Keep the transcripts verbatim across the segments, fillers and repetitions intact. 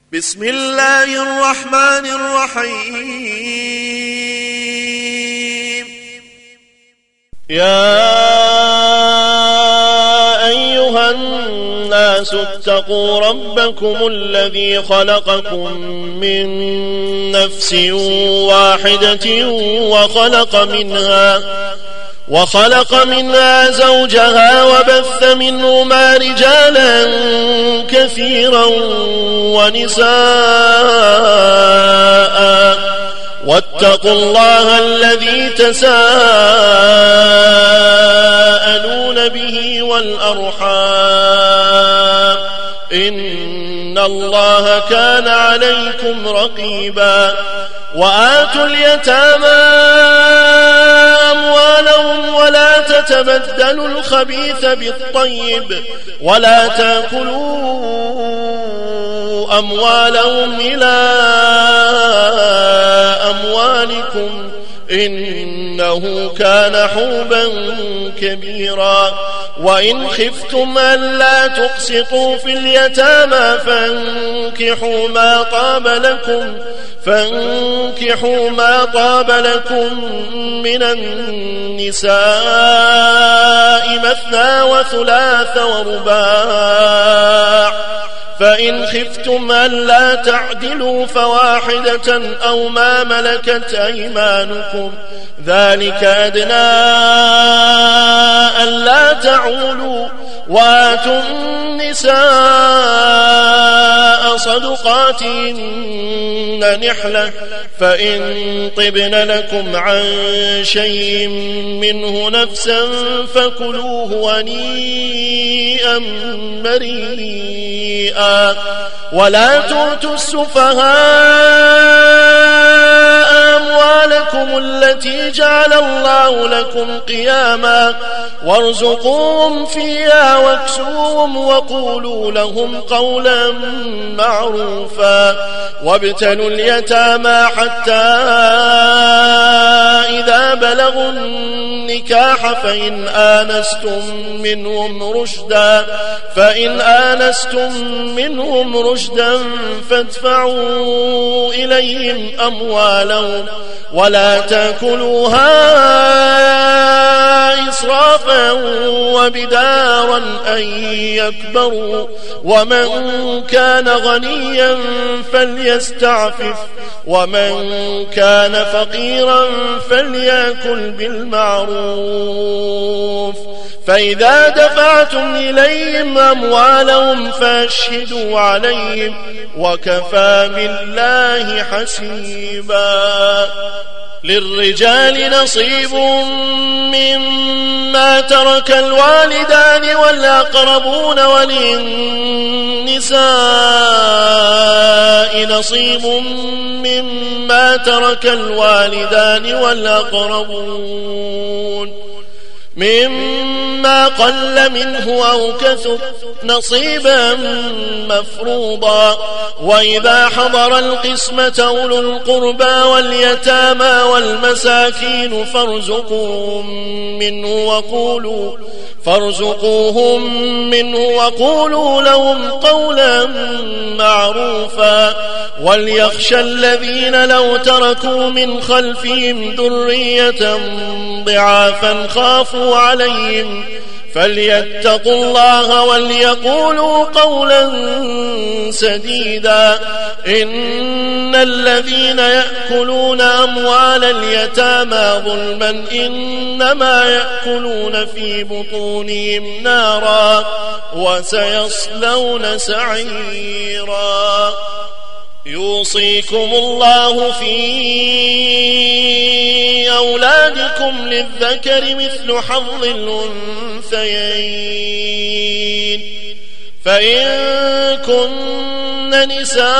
بسم الله الرحمن الرحيم. يا أيها الناس اتقوا ربكم الذي خلقكم من نفس واحدة وخلق منها وخلق منها زوجها وبث منهما رجالا كثيرا ونساء واتقوا الله الذي تساءلون به والأرحام إن الله كان عليكم رقيبا. وآتوا اليتامى أموالهم ولا تتبدلوا الخبيث بالطيب ولا تأكلوا أموالهم إلى أموالكم إنه كان حوبا كبيرا. وإن خفتم ألا تقسطوا في اليتامى فانكحوا ما طاب لكم فانكحوا ما طاب لكم من النساء مثنى وثلاث ورباع، فإن خفتم ألا تعدلوا فواحدة أو ما ملكت أيمانكم ذلك أدنى ألا تعولوا. وآتوا النساء صدقاتهن نحلة فإن طبن لكم عن شيء منه نفسا فكلوه هنيئا مريئا. ولا تؤتوا السفهاء أموالكم التي جعل الله لكم قياما وارزقوهم فيها واكسوهم وقولوا لهم قولا معروفا. وابتلوا اليتامى حتى إذا بلغوا النكاح فإن آنستم منهم رشدا فإن آنستم منهم رشدا فادفعوا إليهم أموالهم ولا تأكلوها إسرافا وبدارا أن يكبروا. ومن كان غنيا فليستعفف ومن كان فقيرا فليأكل بالمعروف. فإذا دفعتم إليهم أموالهم فاشهدوا عليهم وكفى بالله حسيبا. للرجال نصيب مما ترك الوالدان والأقربون وللنساء نصيب مما ترك الوالدان والأقربون مما قل منه أو كثر نصيبا مفروضا. وإذا حضر القسمة أولو القربى واليتامى والمساكين فارزقوهم منه وقولوا فارزقوهم منه وقولوا لهم قولا معروفا. وليخشى الذين لو تركوا من خلفهم ذرية ضعافا خافوا عليهم فليتقوا الله وليقولوا قولا سديدا. إن الذين يأكلون أموال اليتامى ظلما إنما يأكلون في بطونهم نارا وسيصلون سعيرا. يوصيكم الله في أولادكم للذكر مثل حظ الأنثيين فإن كن نساء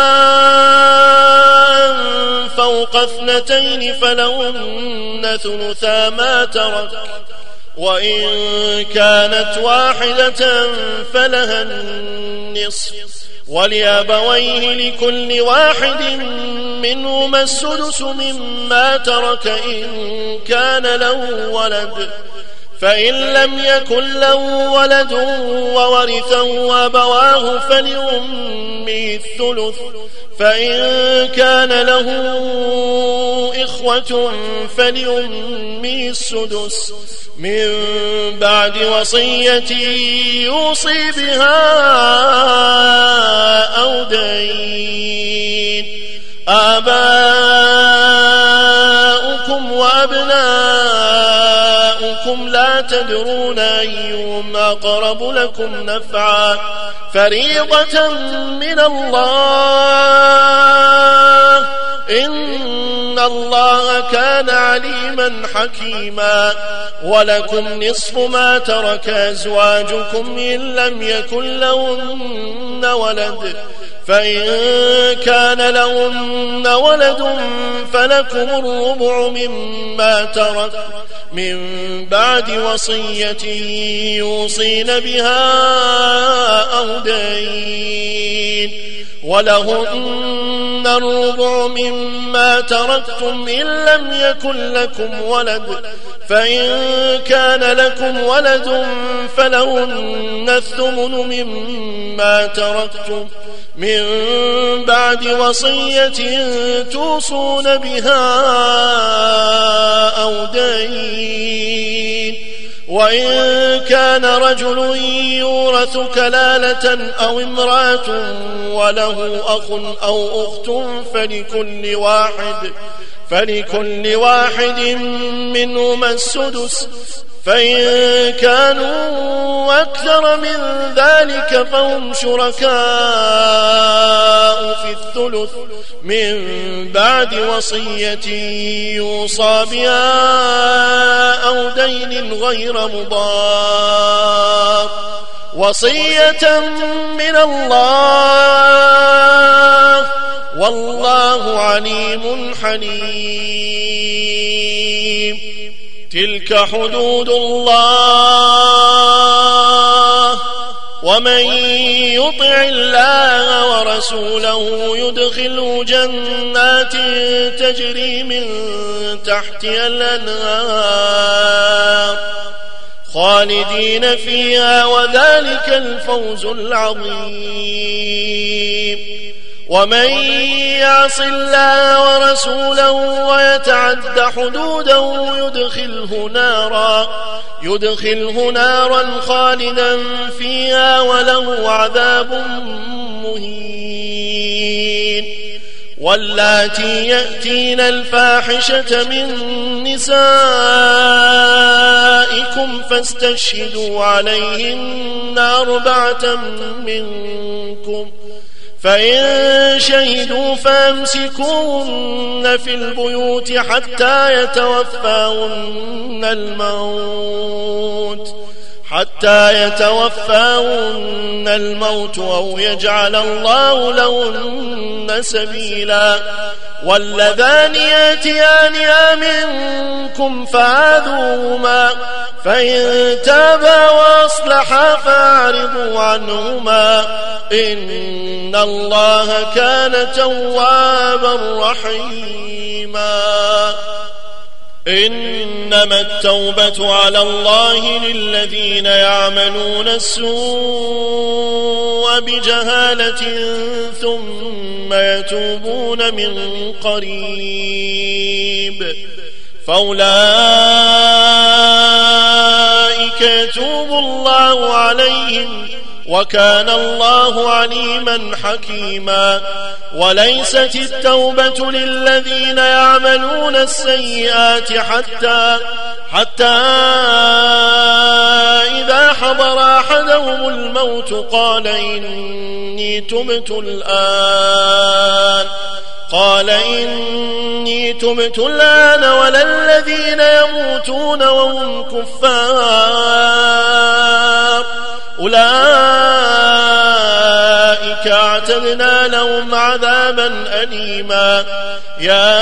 فوق اثنتين فلهن ثلثا ما ترك وإن كانت واحدة فلها النصف ولأبويه لكل واحد منهما السدس مما ترك إن كان له ولد فإن لم يكن له ولد وورثه أبواه فلأمه فلأمه الثلث فإن كان له إخوة فلأمه السدس من بعد وصية يوصي بها أو دين. آباؤكم وأبناؤكم لا تدرون أيهم أقرب لكم نفعا فريضة من الله إن الله كان عليما حكيما. ولكم نصف ما ترك أزواجكم إن لم يكن لهن ولد فإن كان لهن ولد فلكم الربع مما ترك من بعد وصية يوصين بها أو دين. ولهن الربع مما تركتم إن لم يكن لكم ولد فإن كان لكم ولد فلهن الثمن مما تركتم من بعد وصية توصون بها أو دين. وإن كان رجل يورث كلالة أو امرأة وله أخ أو أخت فلكل واحد فلكل واحد منهما السدس فإن كانوا أكثر من ذلك فهم شركاء في الثلث من بعد وصية يوصى بها أو دين غير مضار وصية من الله والله عليم حليم. تلك حدود الله ومن يطع الله ورسوله يدخله جنات تجري من تحتها الأنهار خالدين فيها وذلك الفوز العظيم. ومن يعص الله ورسوله ويتعد حدوده يدخله نارا يدخله نارا خالدا فيها وله عذاب مهين. واللاتي يأتين الفاحشة من نسائكم فاستشهدوا عليهن أربعة منكم فإن شهدوا فامسكوهن في البيوت حتى يتوفاهن الموت حتى يتوفاهن الموت أو يجعل الله لهن سبيلا. واللذان يأتيانها منكم فآذوهما فإن تابا وأصلحا فأعرضوا عنهما إن الله كان توابا رحيما. إنما التوبة على الله للذين يعملون السوء بجهالة ثم يتوبون من قريب فأولئك يتوب الله عليهم وكان الله عليما حكيما. وليست التوبة للذين يعملون السيئات حتى حتى إذا حضر أحدهم الموت قال إني تبت الآن قال إني تبت الآن ولا الذين يموتون وهم كفار أولئك أعتدنا لهم عذابا أليما. يا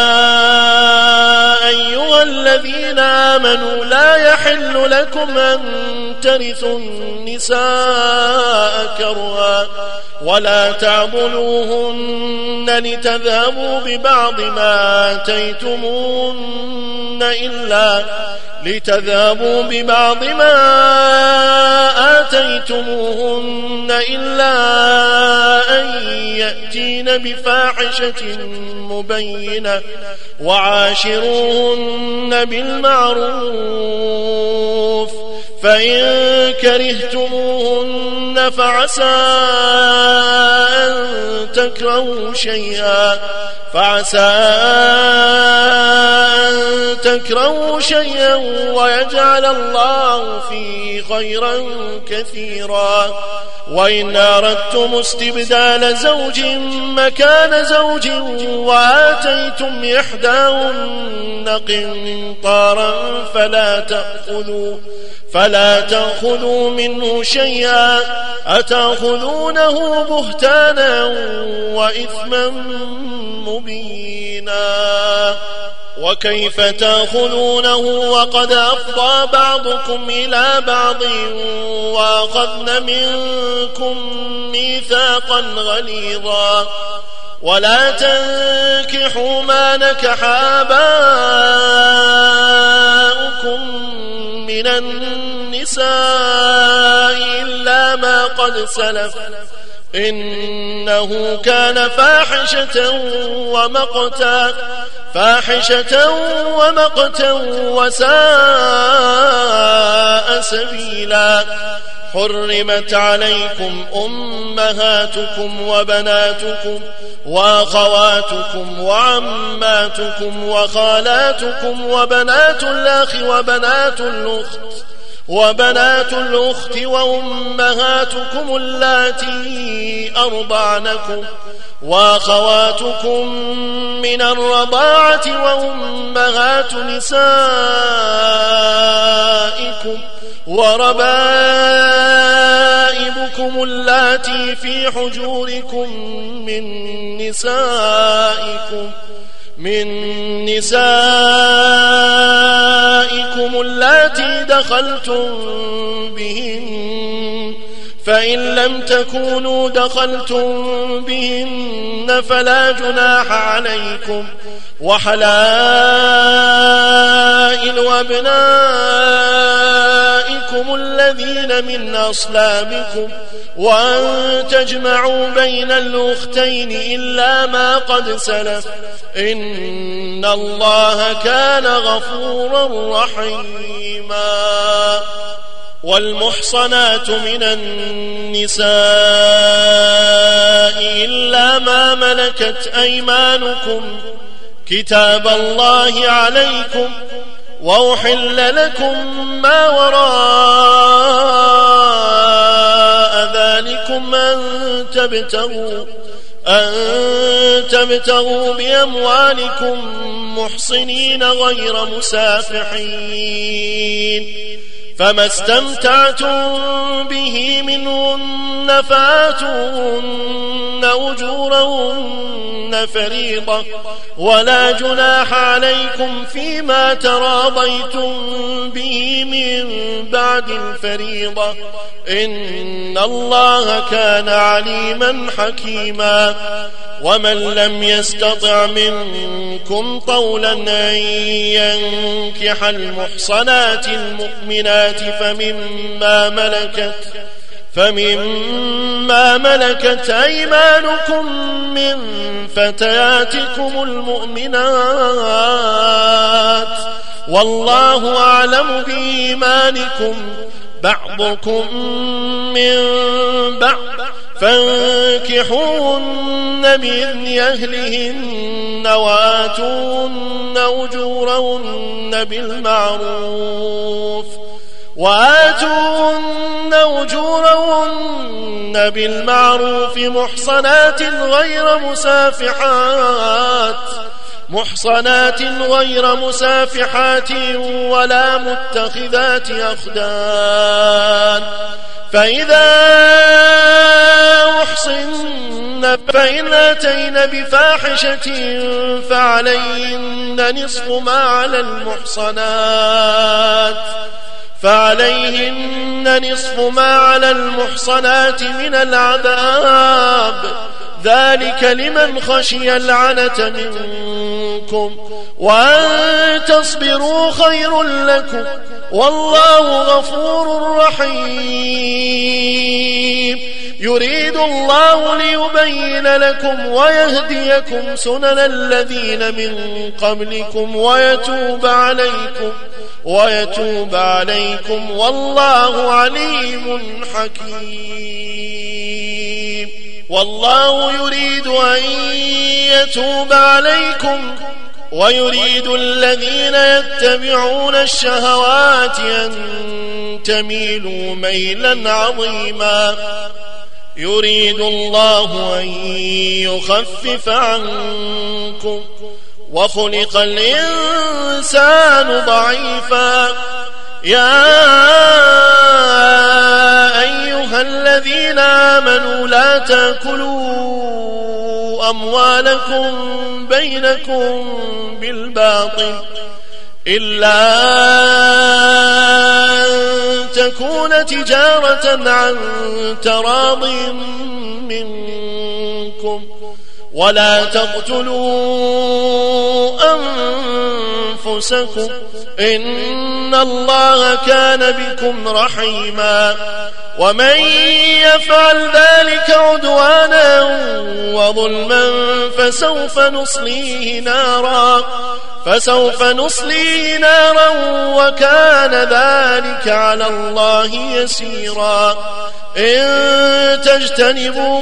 أيها الذين آمنوا لا يحل لكم أن ترثوا النساء كرها ولا تعضلوهن لتذهبوا ببعض ما آتيتموهن إلا لتذهبوا ببعض ما آتيتموهن إلا أن يأتين بفاحشة مبينة وعاشروهن بالمعروف فإن كرهتموهن فعسى أن تكرهوا شيئا فعسى أن تكرهوا شيئا ويجعل الله فيه خيرا كثيرا وإن أردتم استبدال زوج مكان زوج وآتيتم إحداهن قنطارا فلا تأخذوا فلا تأخذوا منه شيئا أتأخذونه بهتانا وإثما مبينا وكيف تأخذونه وقد أفضى بعضكم إلى بعض وأخذن منكم ميثاقا غليظا ولا تنكحوا ما نكح آباؤكم من النساء إلا ما قد سلف إنه كان فاحشة ومقتا فاحشة ومقتا وساء سبيلا حرمت عليكم أمهاتكم وبناتكم وأخواتكم وعماتكم وخالاتكم وبنات الأخ وبنات الأخت وبنات الأخت وأمهاتكم اللاتي أرضعنكم وأخواتكم من الرضاعة وأمهات نسائكم وربائبكم اللاتي في حجوركم من نسائكم من نسائكم اللاتي دخلتم بهن فإن لم تكونوا دخلتم بهن فلا جناح عليكم وحلائل أبنائكم الذين من أصلابكم وأن تجمعوا بين الأختين إلا ما قد سلف إن الله كان غفورا رحيما والمحصنات من النساء إلا ما ملكت أيمانكم كتاب الله عليكم وأحل لكم ما وراء ذلكم أن تبتغوا أن تبتغوا بأموالكم محصنين غير مسافحين فما استمتعتم به منهن فآتوهن أجورهن فريضة ولا جناح عليكم فيما تراضيتم به من بعد الفريضة إن الله كان عليما حكيما ومن لم يستطع منكم طولا أن ينكح المحصنات المؤمنات فمما ملكت فمما ملكت أيمانكم من فتياتكم المؤمنات والله أعلم بإيمانكم بعضكم من بعض فانكحوهن بإذن أهلهن وآتوهن أجورهن بالمعروف وآتوهن أجورهن بالمعروف محصنات غير مسافحات محصنات غير مسافحات ولا متخذات أخدان فإذا أحصن فإن أتين بفاحشة فعليهن نصف ما على المحصنات فعليهن نصف ما على المحصنات من العذاب ذلك لمن خشي العنة منكم وأن تصبروا خير لكم والله غفور رحيم يريد الله ليبين لكم ويهديكم سنن الذين من قبلكم ويتوب عليكم ويتوب عليكم والله عليم حكيم. والله يريد أن يتوب عليكم ويريد الذين يتبعون الشهوات أن تميلوا ميلا عظيما. يريد الله أن يخفف عنكم وخلق الإنسان ضعيفا. يا أيها الذين آمنوا لا تأكلوا أموالكم بينكم بالباطل إلا أن تكون تجارة عن تراض منكم ولا تقتلوا أنفسكم إن الله كان بكم رحيما. ومن يفعل ذلك عدوانا وظلما فسوف نصليه نارا فسوف نصليه نارا وكان ذلك على الله يسيرا. إن تجتنبوا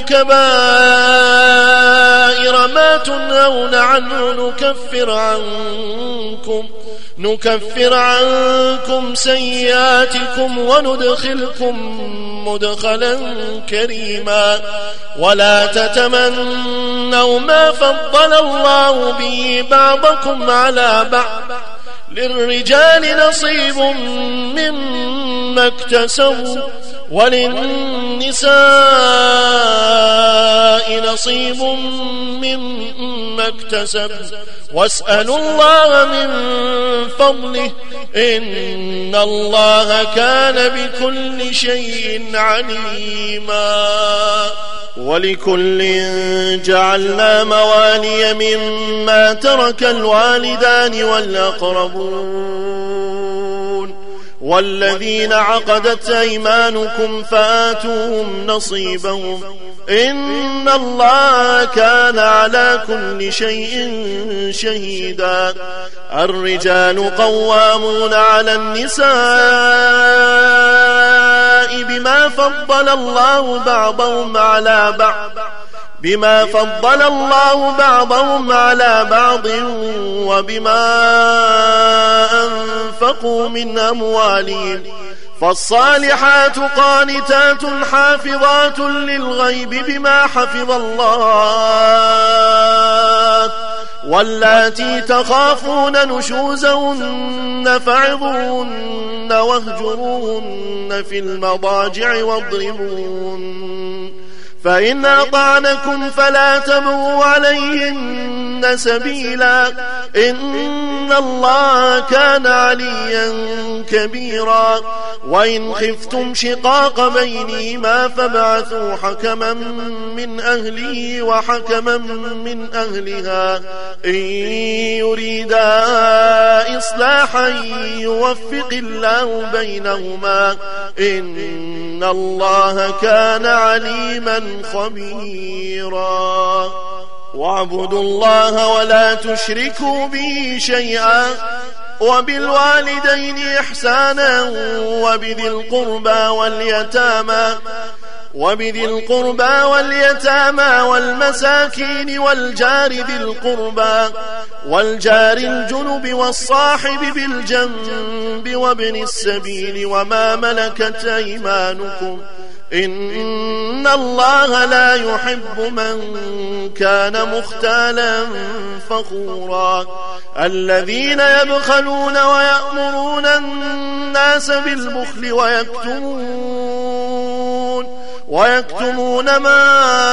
كبائر ما تنهون عنه نكفر عنكم نكفر عنكم سيئاتكم وندخلكم مدخلا كريما. ولا تتمنوا ما فضل الله به بعضكم على بعض للرجال نصيب مما اكتسبوا وللنساء نصيب مما اكتسبوا واسألوا الله من فضله إن الله كان بكل شيء عليما. ولكل جعلنا موالي مما ترك الوالدان والأقربون والذين عقدت أيمانكم فآتوهم نصيبهم إن الله كان على كل شيء شهيدا. الرجال قوامون على النساء بما فضل الله بعضهم على بعض بما فضل الله بعضهم على بعض وبما أنفقوا من أموالهم. فالصالحات قانتات حافظات للغيب بما حفظ الله واللاتي تخافون نشوزهن فعظوهن واهجروهن في المضاجع واضربوهن فإن أطعنكم فلا تبغوا عليهن سبيلا إن الله كان عليا كبيرا. وإن خفتم شقاق بينهما فابعثوا حكما من أهله وحكما من أهلها إن يريدا إصلاحا يوفق الله بينهما إن الله كان عليما خبيرا. واعبدوا الله ولا تشركوا به شيئا وبالوالدين إحسانا وبذي القربى واليتامى وبذي القربى واليتامى والمساكين والجار ذي القربى والجار الجنب والصاحب بالجنب وابن السبيل وما ملكت أيمانكم إن الله لا يحب من كان مختالا فخورا. الذين يبخلون ويأمرون الناس بالبخل ويكتمون ويكتمون ما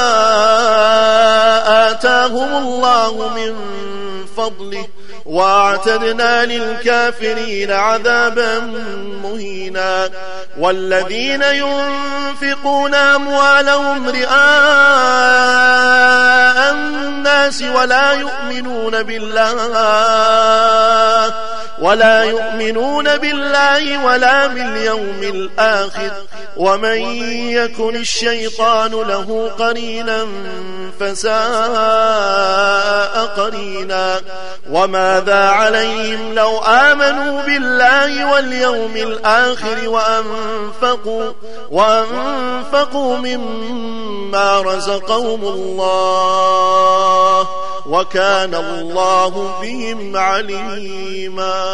آتاهم الله من فضله واعتدنا للكافرين عذابا مهينا. والذين ينفقون أموالهم رئاء الناس ولا يؤمنون بالله ولا يؤمنون بالله ولا باليوم الآخر ومن يكن الشيطان له قرينا فساء قرينا وماذا عليهم لو آمنوا بالله واليوم الآخر وأنفقوا, وأنفقوا مما رزقهم الله وكان الله بهم عليما.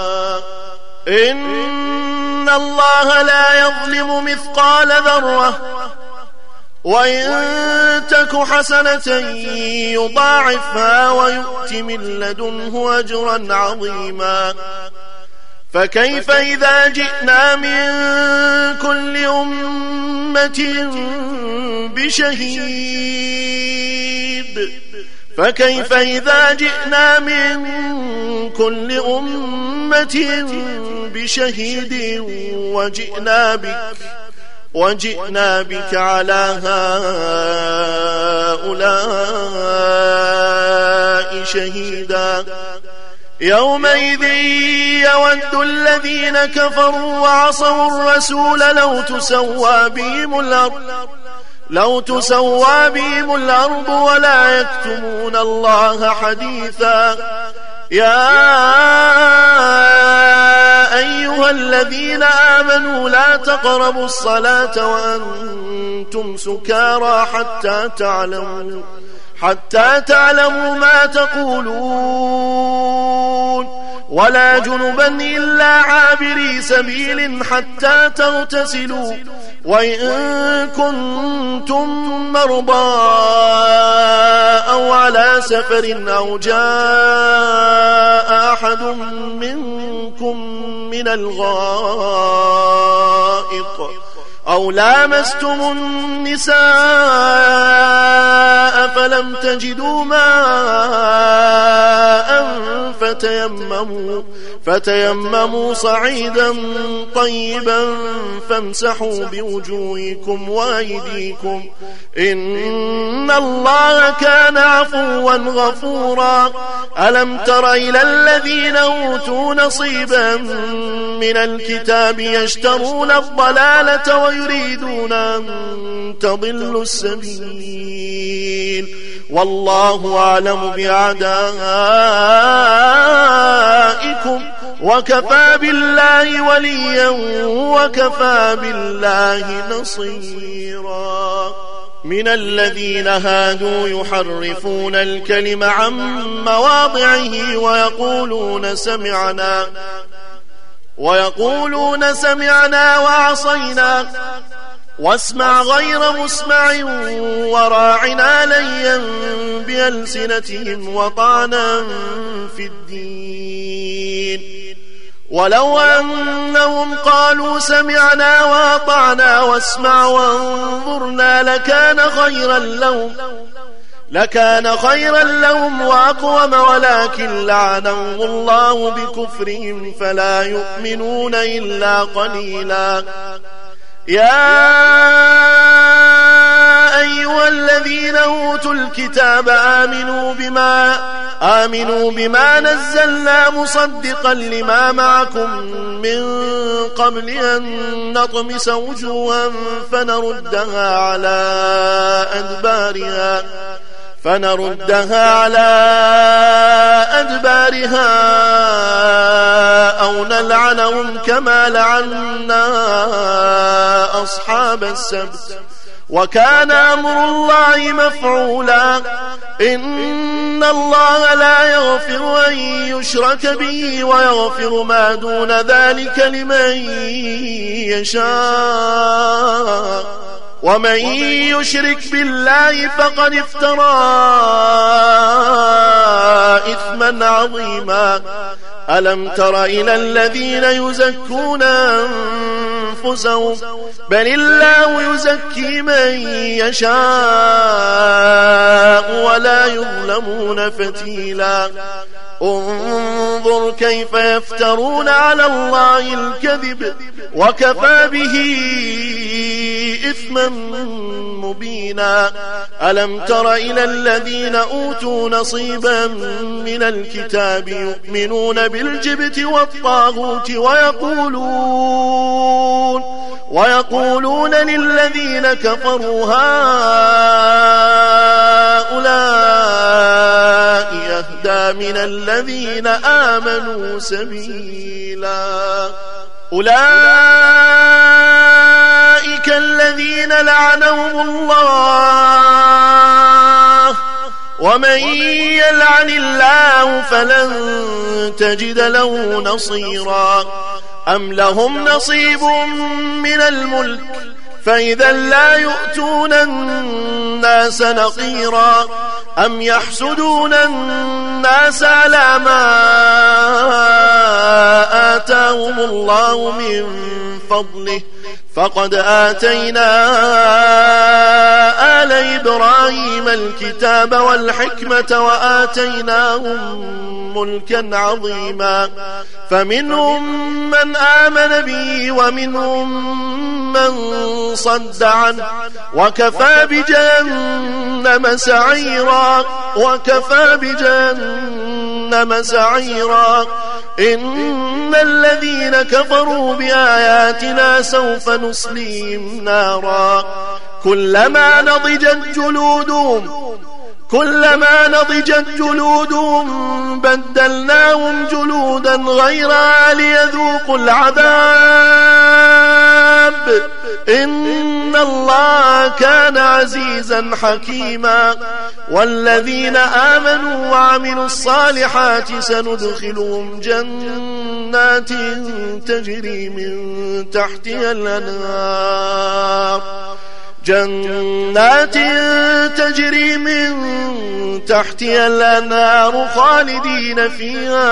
إن الله لا يظلم مثقال ذرة وإن تك حسنة يضاعفها ويؤت من لدنه أجرا عظيما. فكيف إذا جئنا من كل أمة بشهيد فكيف إذا جئنا من كل أمة بشهيد وجئنا بك وجئنا بك على هؤلاء شهيدا. يومئذ يود الذين كفروا وعصوا الرسول لو تسوى بهم الأرض لو تسوى بهم الأرض ولا يكتمون الله حديثا. يا أيها الذين آمنوا لا تقربوا الصلاة وأنتم سكارى حتى تعلموا حتى تعلموا ما تقولون ولا جنبا إلا عابري سبيل حتى تغتسلوا وإن كنتم مرضى أو على سفر أو جاء أحد منكم من الغائط أو لامستم النساء فلم تجدوا ماء فتيمموا, فتيمموا صعيدا طيبا فامسحوا بوجوهكم وأيديكم إن الله كان عفوا غفورا. ألم تر إلى الذين أوتوا نصيبا من الكتاب يشترون الضلالة ويريدون أن تضلوا السبيل والله أعلم بأعدائكم وكفى بالله وليا وكفى بالله نصيرا. من الذين هادوا يحرفون الكلم عن مواضعه ويقولون سمعنا ويقولون سمعنا وعصينا واسمع غير مسمع وراعنا ليا بألسنتهم وطعنا في الدين ولو أنهم قالوا سمعنا وأطعنا واسمع وانظرنا لكان خيرا لهم لكان خيرا لهم وأقوم ولكن لعنهم الله بكفرهم فلا يؤمنون إلا قليلا. يا أيها الذين أوتوا الكتاب آمنوا بما آمنوا بما نزلنا مصدقا لما معكم من قبل أن نطمس وجوها فنردها على أدبارها فنردها على أدبارها أو نلعنهم كما لعنا أصحاب السبت وكان أمر الله مفعولا. إن الله لا يغفر أن يشرك به ويغفر ما دون ذلك لمن يشاء ومن يشرك بالله فقد افترى إثما عظيما. ألم تر إلى الذين يزكون أنفسهم بل الله يزكي من يشاء ولا يظلمون فتيلا. انظر كيف يفترون على الله الكذب وكفى به إثما مبينا. ألم تر إلى الذين أوتوا نصيبا من الكتاب يؤمنون بالجبت والطاغوت ويقولون ويقولون للذين كفروا هؤلاء أهدى من الذين آمنوا سبيلا. أولئك الذين لعنهم الله ومن يلعن الله فلن تجد له نصيرا. أم لهم نصيب من الملك فإذا لا يؤتون الناس نقيرا. أم يحسدون الناس على ما آتاهم الله من فضله فقد آتينا آل إبراهيم الكتاب والحكمة وآتيناهم ملكا عظيما. فمنهم من آمن به ومنهم من صد عنه وكفى بجهنم سعيرا وكفى بجهنم سعيرا. إن الذين كفروا بآياتنا سوف نصليهم نارا كلما نضجت جلودهم كلما نضجت جلودهم بدلناهم جلودا غيرها ليذوقوا العذاب إن الله كان عزيزا حكيما. والذين آمنوا وعملوا الصالحات سندخلهم جنات تجري من تحتها الأنهار جنات تجري من تحتها الأنهار خالدين فيها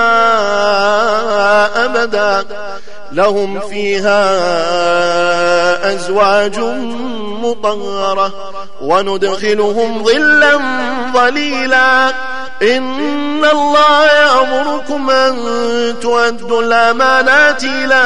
أبدا لهم فيها أزواج مطهرة وندخلهم ظلا ظليلا. إن الله يأمركم أن تؤدوا الأمانات إلى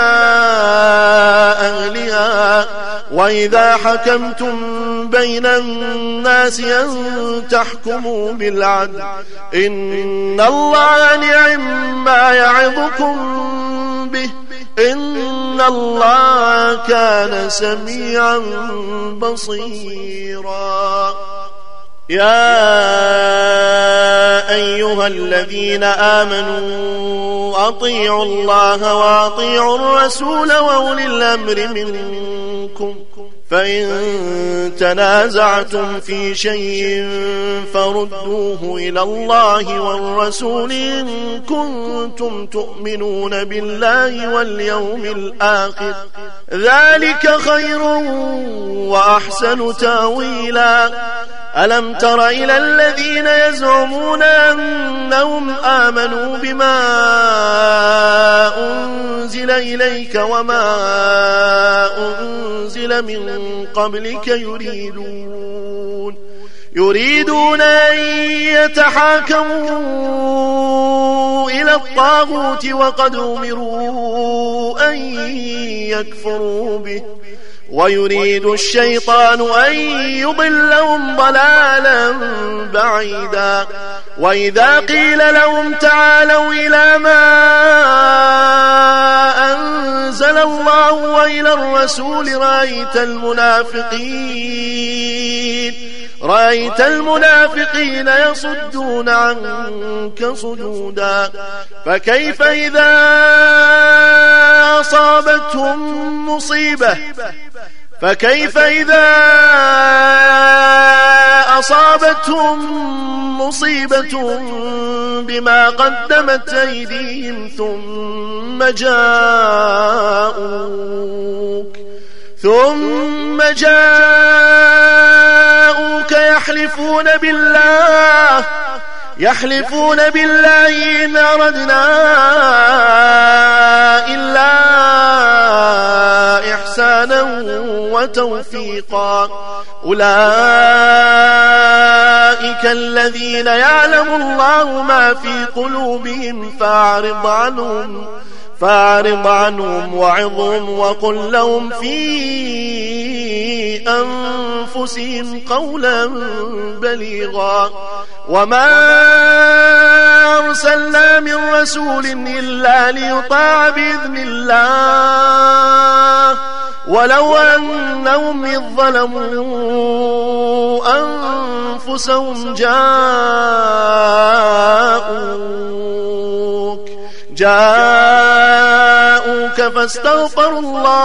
أهلها وإذا حكمتم بين الناس أن تحكموا بالعدل إن الله نعم ما يعظكم به إن الله كان سميعا بصيرا. يا أيها الذين آمنوا أطيعوا الله وأطيعوا الرسول وأولي الأمر منكم فإن تنازعتم في شيء فردوه إلى الله والرسول إن كنتم تؤمنون بالله واليوم الآخر ذلك خير وأحسن تأويلا. ألم تر إلى الذين يزعمون أنهم آمنوا بما أنزل إليك وما أنزل من قبلك يريدون يريدون أن يتحاكموا إلى الطاغوت وقد أمروا أن يكفروا به ويريد الشيطان أن يضلهم ضلالا بعيدا. وإذا قيل لهم تعالوا إلى ما أنزل الله وإلى الرسول رأيت المنافقين رأيت المنافقين يصدون عنك صدودا. فكيف إذا أصابتهم مصيبة فكيف إذا أصابتهم مصيبة بما قدمت أيديهم ثم جاءوك ثم جاءوك يحلفون بالله يحلفون بالله إن أردنا إلا إحسانا وتوفيقا. أولئك الذين يعلم الله ما في قلوبهم فأعرض عنهم فأعرض عنهم وعظهم وقل لهم في أنفسهم قولا بليغا وما أرسلنا من رسول إلا ليطاع بإذن الله ولو أنهم إذ ظلموا أنفسهم جاءوك جاءوك فاستغفروا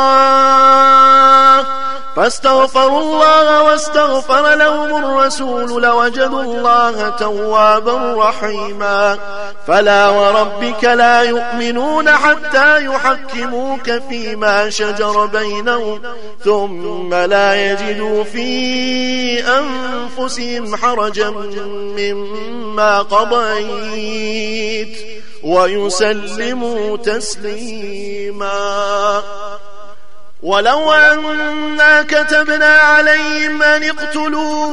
الله فاستغفروا الله واستغفر لهم الرسول لوجدوا الله توابا رحيما فلا وربك لا يؤمنون حتى يحكموك فيما شجر بينهم ثم لا يجدوا في أنفسهم حرجا مما قضيت ويسلموا تسليما ولو أنا كتبنا عليهم أن اقتلوا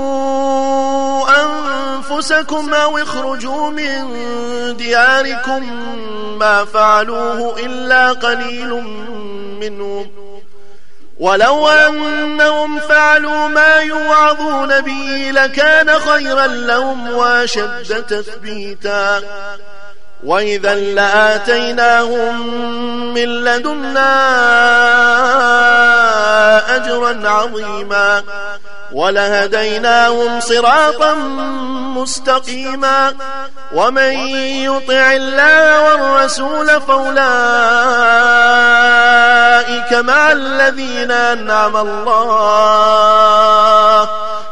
أنفسكم أو اخرجوا من دياركم ما فعلوه إلا قليل منهم ولو أنهم فعلوا ما يوعظون به لكان خيرا لهم وأشد تثبيتا وإذا لآتيناهم من لدنا أجرا عظيما ولهديناهم صراطا مستقيما ومن يطع الله والرسول فأولئك مع الذين أنعم الله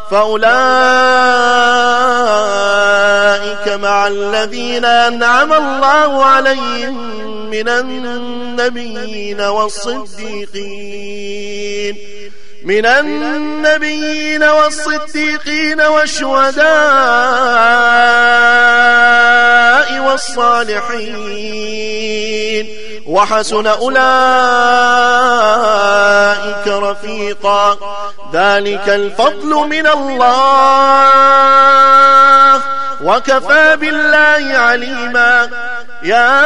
فأولئك مع الذين أنعم الله عليهم من النبيين والصديقين من النبيين والصديقين والشهداء والصالحين وحسن أولئك رفيقا ذلك الفضل من الله وكفى بالله عليما يا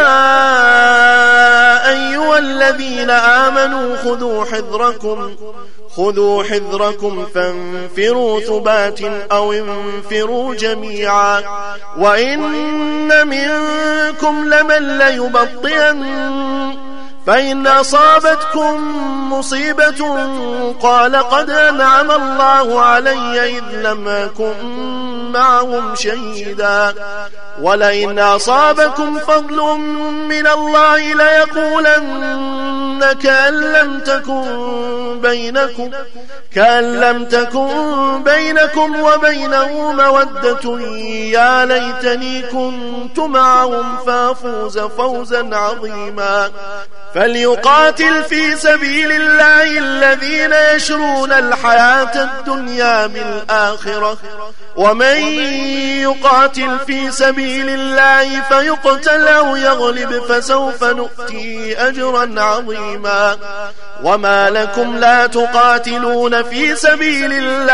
أيها الذين آمنوا خذوا حذركم خذوا حذركم فانفروا ثبات أو انفروا جميعا وإن منكم لمن ليبطئن فإن أصابتكم مصيبة قال قد أنعم الله علي إذ لم أكن معهم شهيدا ولئن أصابكم فضل من الله ليقولن كأن لم تكن بينكم كأن لم تكن بينكم وبينه مودة يا ليتني كنت معهم فافوز فوزا عظيما فليقاتل في سبيل الله الذين يشرون الحياة الدنيا بالآخرة ومن يقاتل في سبيل الله فيقتل أو يغلب فسوف نؤتي أجرا عظيما وما لكم لا تقاتلون في سبيل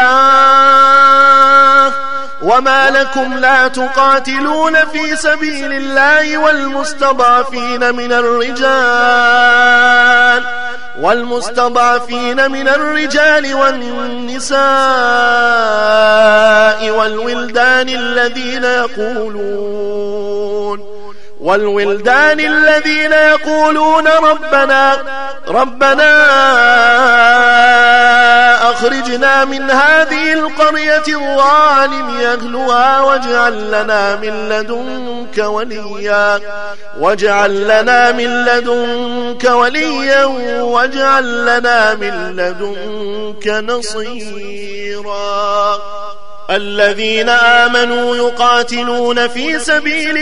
الله وما لكم لا تقاتلون في سبيل الله والمستضعفين من الرجال والمستضعفين من الرجال والنساء والولدان الذين يقولون والولدان الذين يقولون ربنا ربنا أخرجنا من هذه القرية الظالم أهلها واجعل لنا من لدنك وليا واجعل لنا من لدنك وليا واجعل لنا من لدنك نصيرا الذين آمنوا يقاتلون في سبيل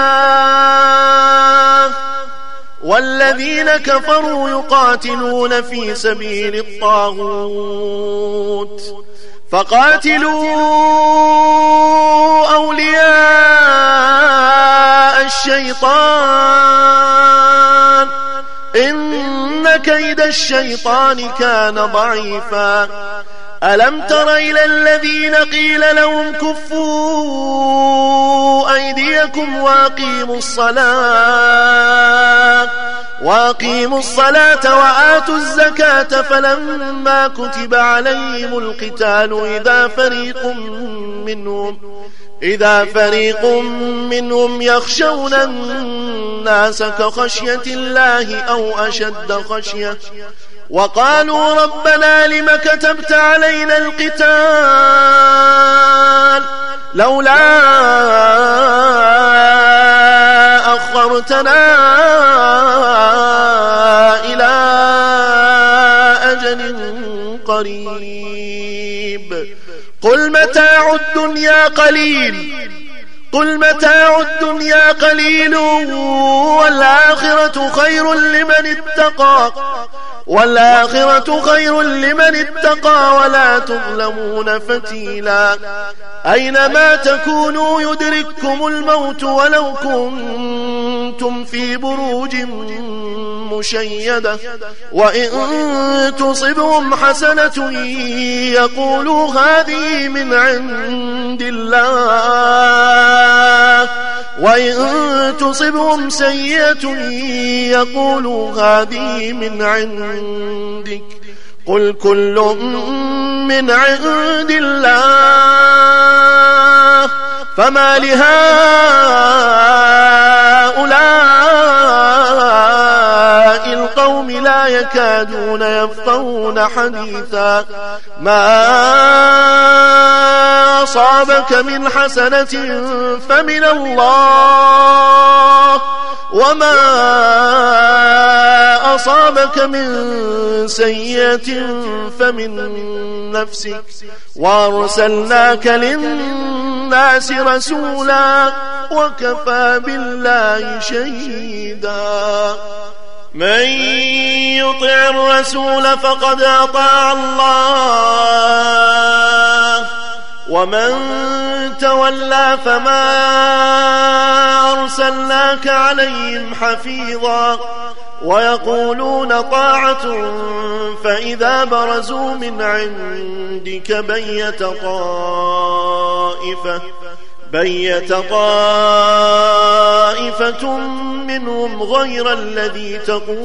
الله والذين كفروا يقاتلون في سبيل الطاغوت فقاتلوا أولياء الشيطان إن كيد الشيطان كان ضعيفا ألم تر إلى الذين قيل لهم كفوا أيديكم وأقيموا الصلاة وأقيموا الصلاة وآتوا الزكاة فلما كتب عليهم القتال إذا فريق منهم إذا فريق منهم يخشون الناس كخشية الله أو أشد خشية وقالوا ربنا لم كتبت علينا القتال لولا أخرتنا إلى أجل قريب قل متاع الدنيا قليل قل متاع الدنيا قليل والآخرة خير لمن اتقى والآخرة خير لمن اتقى ولا تظلمون فتيلا أينما تكونوا يدرككم الموت ولو كنتم في بروج مشيدة وإن تصبهم حسنة يقولوا هذه من عند الله وإن تصبهم سيئة يقولوا هذه من عندك قل كل من عند الله فما لهؤلاء القوم لا يكادون يفقهون حديثا ما أصابك من حسنة فمن الله وما أصابك من سيئة فمن نفسك وأرسلناك للناس رسولا وكفى بالله شهيدا من يطع الرسول فقد أطاع الله ومن تولى فما أرسلناك عليهم حفيظا ويقولون طاعة فإذا برزوا من عندك بيت طائفة بيت طائفة منهم غير الذي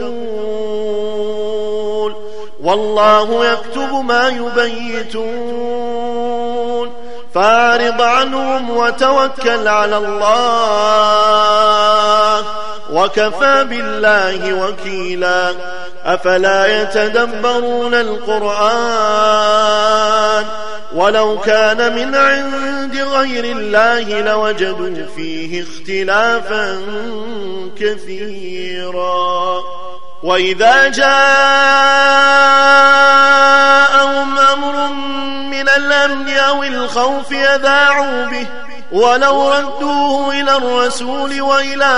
تقول والله يكتب ما يبيتون فاعرض عنهم وتوكل على الله وكفى بالله وكيلا أفلا يتدبرون القرآن ولو كان من عند غير الله لوجدوا فيه اختلافا كثيرا وإذا جاءهم أمر من الأمن أو الخوف أذاعوا به ولو ردوه إلى الرسول وإلى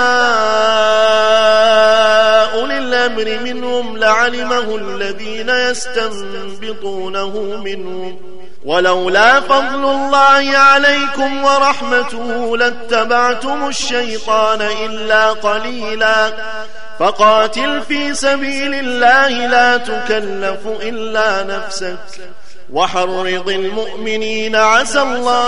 أولي الأمر منهم لعلمه الذين يستنبطونه منهم ولولا فضل الله عليكم ورحمته لاتبعتم الشيطان إلا قليلا فقاتل في سبيل الله لا تكلف إلا نفسك وحرض المؤمنين عسى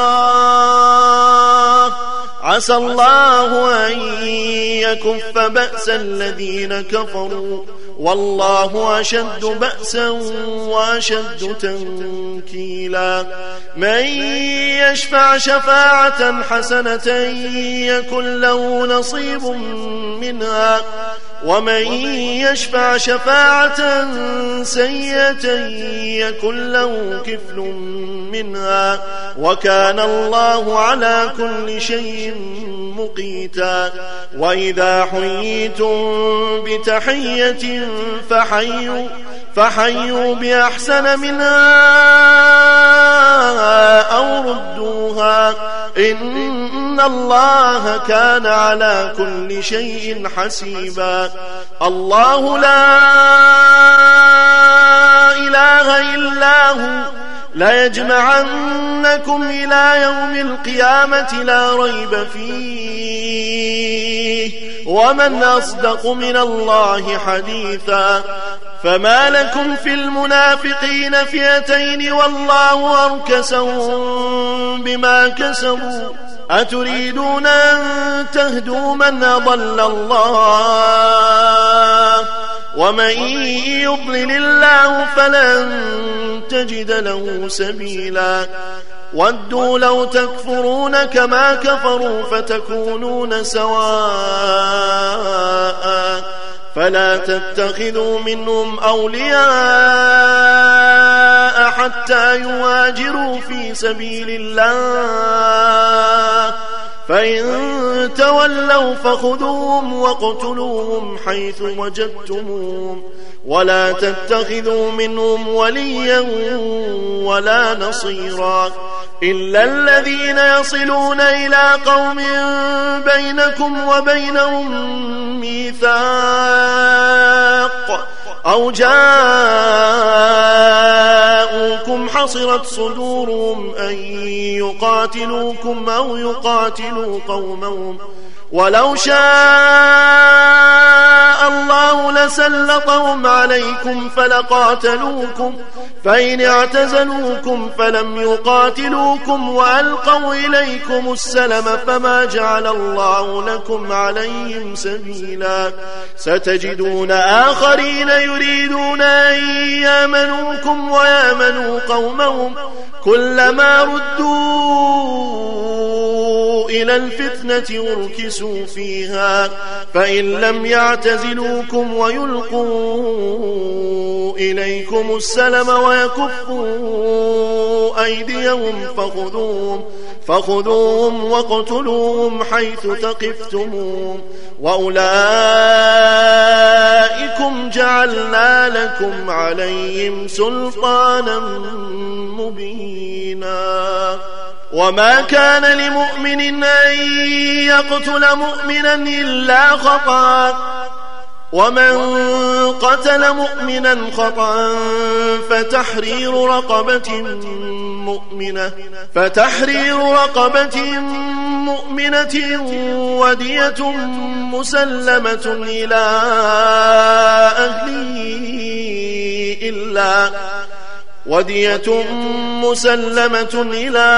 الله عسى الله أن يكف بأس الذين كفروا والله أشد بأسا وأشد تنكيلا من يشفع شفاعة حسنة يكن له نصيب منها ومن يشفع شفاعة سيئة يكن له كفل منها وكان الله على كل شيء مقيتا وإذا حييتم بتحية فحيوا فحيوا بأحسن منها أو ردوها إن الله كان على كل شيء حسيبا الله لا إله إلا هو ليجمعنكم إلى يوم القيامة لا ريب فيه ومن أصدق من الله حديثا فما لكم في المنافقين فئتين والله أركسهم بما كسبوا أتريدون أن تهدوا من أضل الله ومن يضلل الله فلن تجد له سبيلا ودوا لو تكفرون كما كفروا فتكونون سواء فلا تتخذوا منهم أولياء حتى يهاجروا في سبيل الله فإن تولوا فخذوهم واقتلوهم حيث وجدتموهم ولا تتخذوا منهم وليا ولا نصيرا إلا الذين يصلون إلى قوم بينكم وبينهم ميثاق أو جاءوكم حصرت صدورهم أن يقاتلوكم أو يقاتلوا قومهم ولو شاء الله لسلطهم عليكم فلقاتلوكم فإن اعتزلوكم فلم يقاتلوكم وألقوا إليكم السلم فما جعل الله لكم عليهم سبيلا ستجدون آخرين يريدون أن يامنوكم ويامنوا قومهم كلما ردوا إلى الفتنة اركسوا فيها فإن لم يعتزلوكم ويلقوا إليكم السلم ويكفوا أيديهم فخذوهم فخذوهم واقتلوهم حيث ثقفتموهم وأولئكم جعلنا لكم عليهم سلطانا مبينا وما كان لمؤمن أن يقتل مؤمنا إلا خطأ ومن قتل مؤمنا خطأ فتحرير رقبة مؤمنة فتحرير رقبة مؤمنة ودية مسلمة إلى أهله إلا ودية مسلمة إلى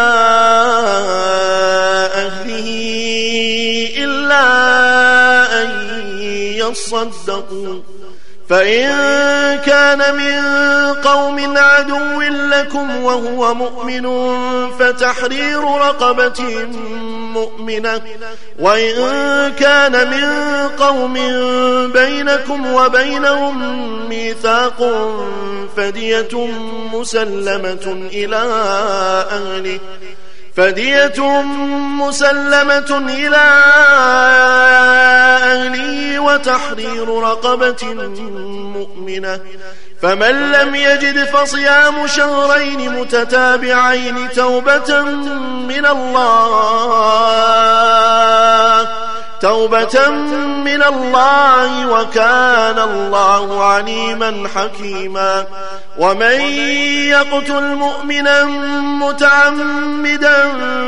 أهله إلا أن يصدقوا فإن كان من قوم عدو لكم وهو مؤمن فتحرير رقبة مؤمنة وإن كان من قوم بينكم وبينهم ميثاق فدية مسلمة إلى أهله فدية مسلمة إلى أهله وتحرير رقبة مؤمنة فمن لم يجد فصيام شهرين متتابعين توبة من الله توبة من الله وكان الله عليما حكيما ومن يقتل مؤمنا متعمدا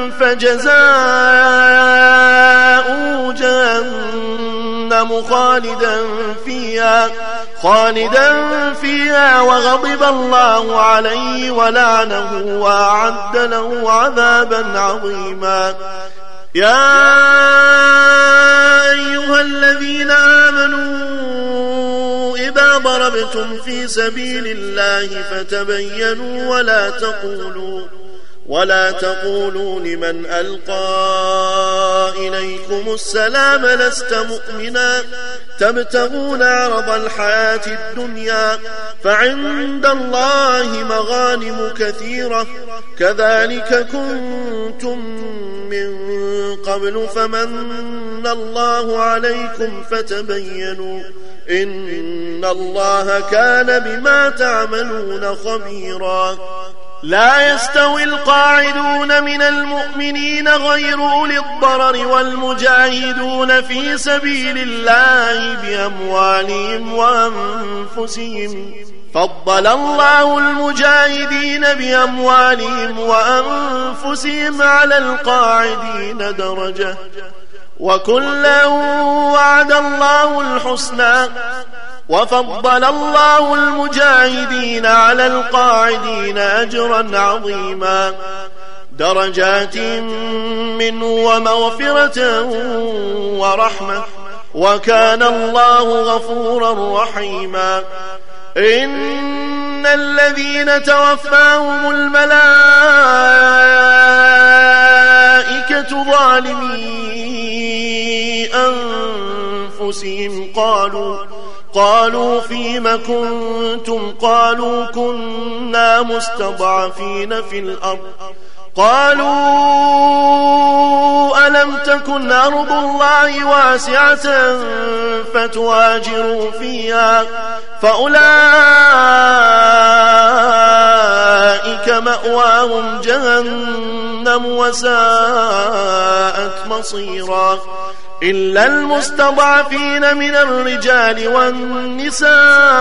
فجزاؤه جهنم خالدا فيها خالدا فيها وغضب الله عليه ولعنه وأعد له عذابا عظيما يا أيها الذين آمنوا إذا ضربتم في سبيل الله فتبينوا ولا تقولوا ولا تقولوا لمن ألقى إليكم السلام لست مؤمنا تبتغون عرض الحياة الدنيا فعند الله مغانم كثيرة كذلك كنتم من قبل فمن الله عليكم فتبينوا إن الله كان بما تعملون خبيرا لا يستوي القاعدون من المؤمنين غير أولي الضرر والمجاهدون في سبيل الله بأموالهم وأنفسهم فضل الله المجاهدين بأموالهم وأنفسهم على القاعدين درجة وكلا وعد الله الحسنى وفضل الله المجاهدين على القاعدين أجرا عظيما درجات منه ومغفرة ورحمة وكان الله غفورا رحيما. إن الذين توفاهم الملائكة ظالمي أنفسهم قالوا قالوا فيم كنتم قالوا كنا مستضعفين في الأرض قالوا ألم تكن أرض الله واسعة فتهاجروا فيها فأولئك مأواهم جهنم وساءت مصيرا. إلا المستضعفين من الرجال والنساء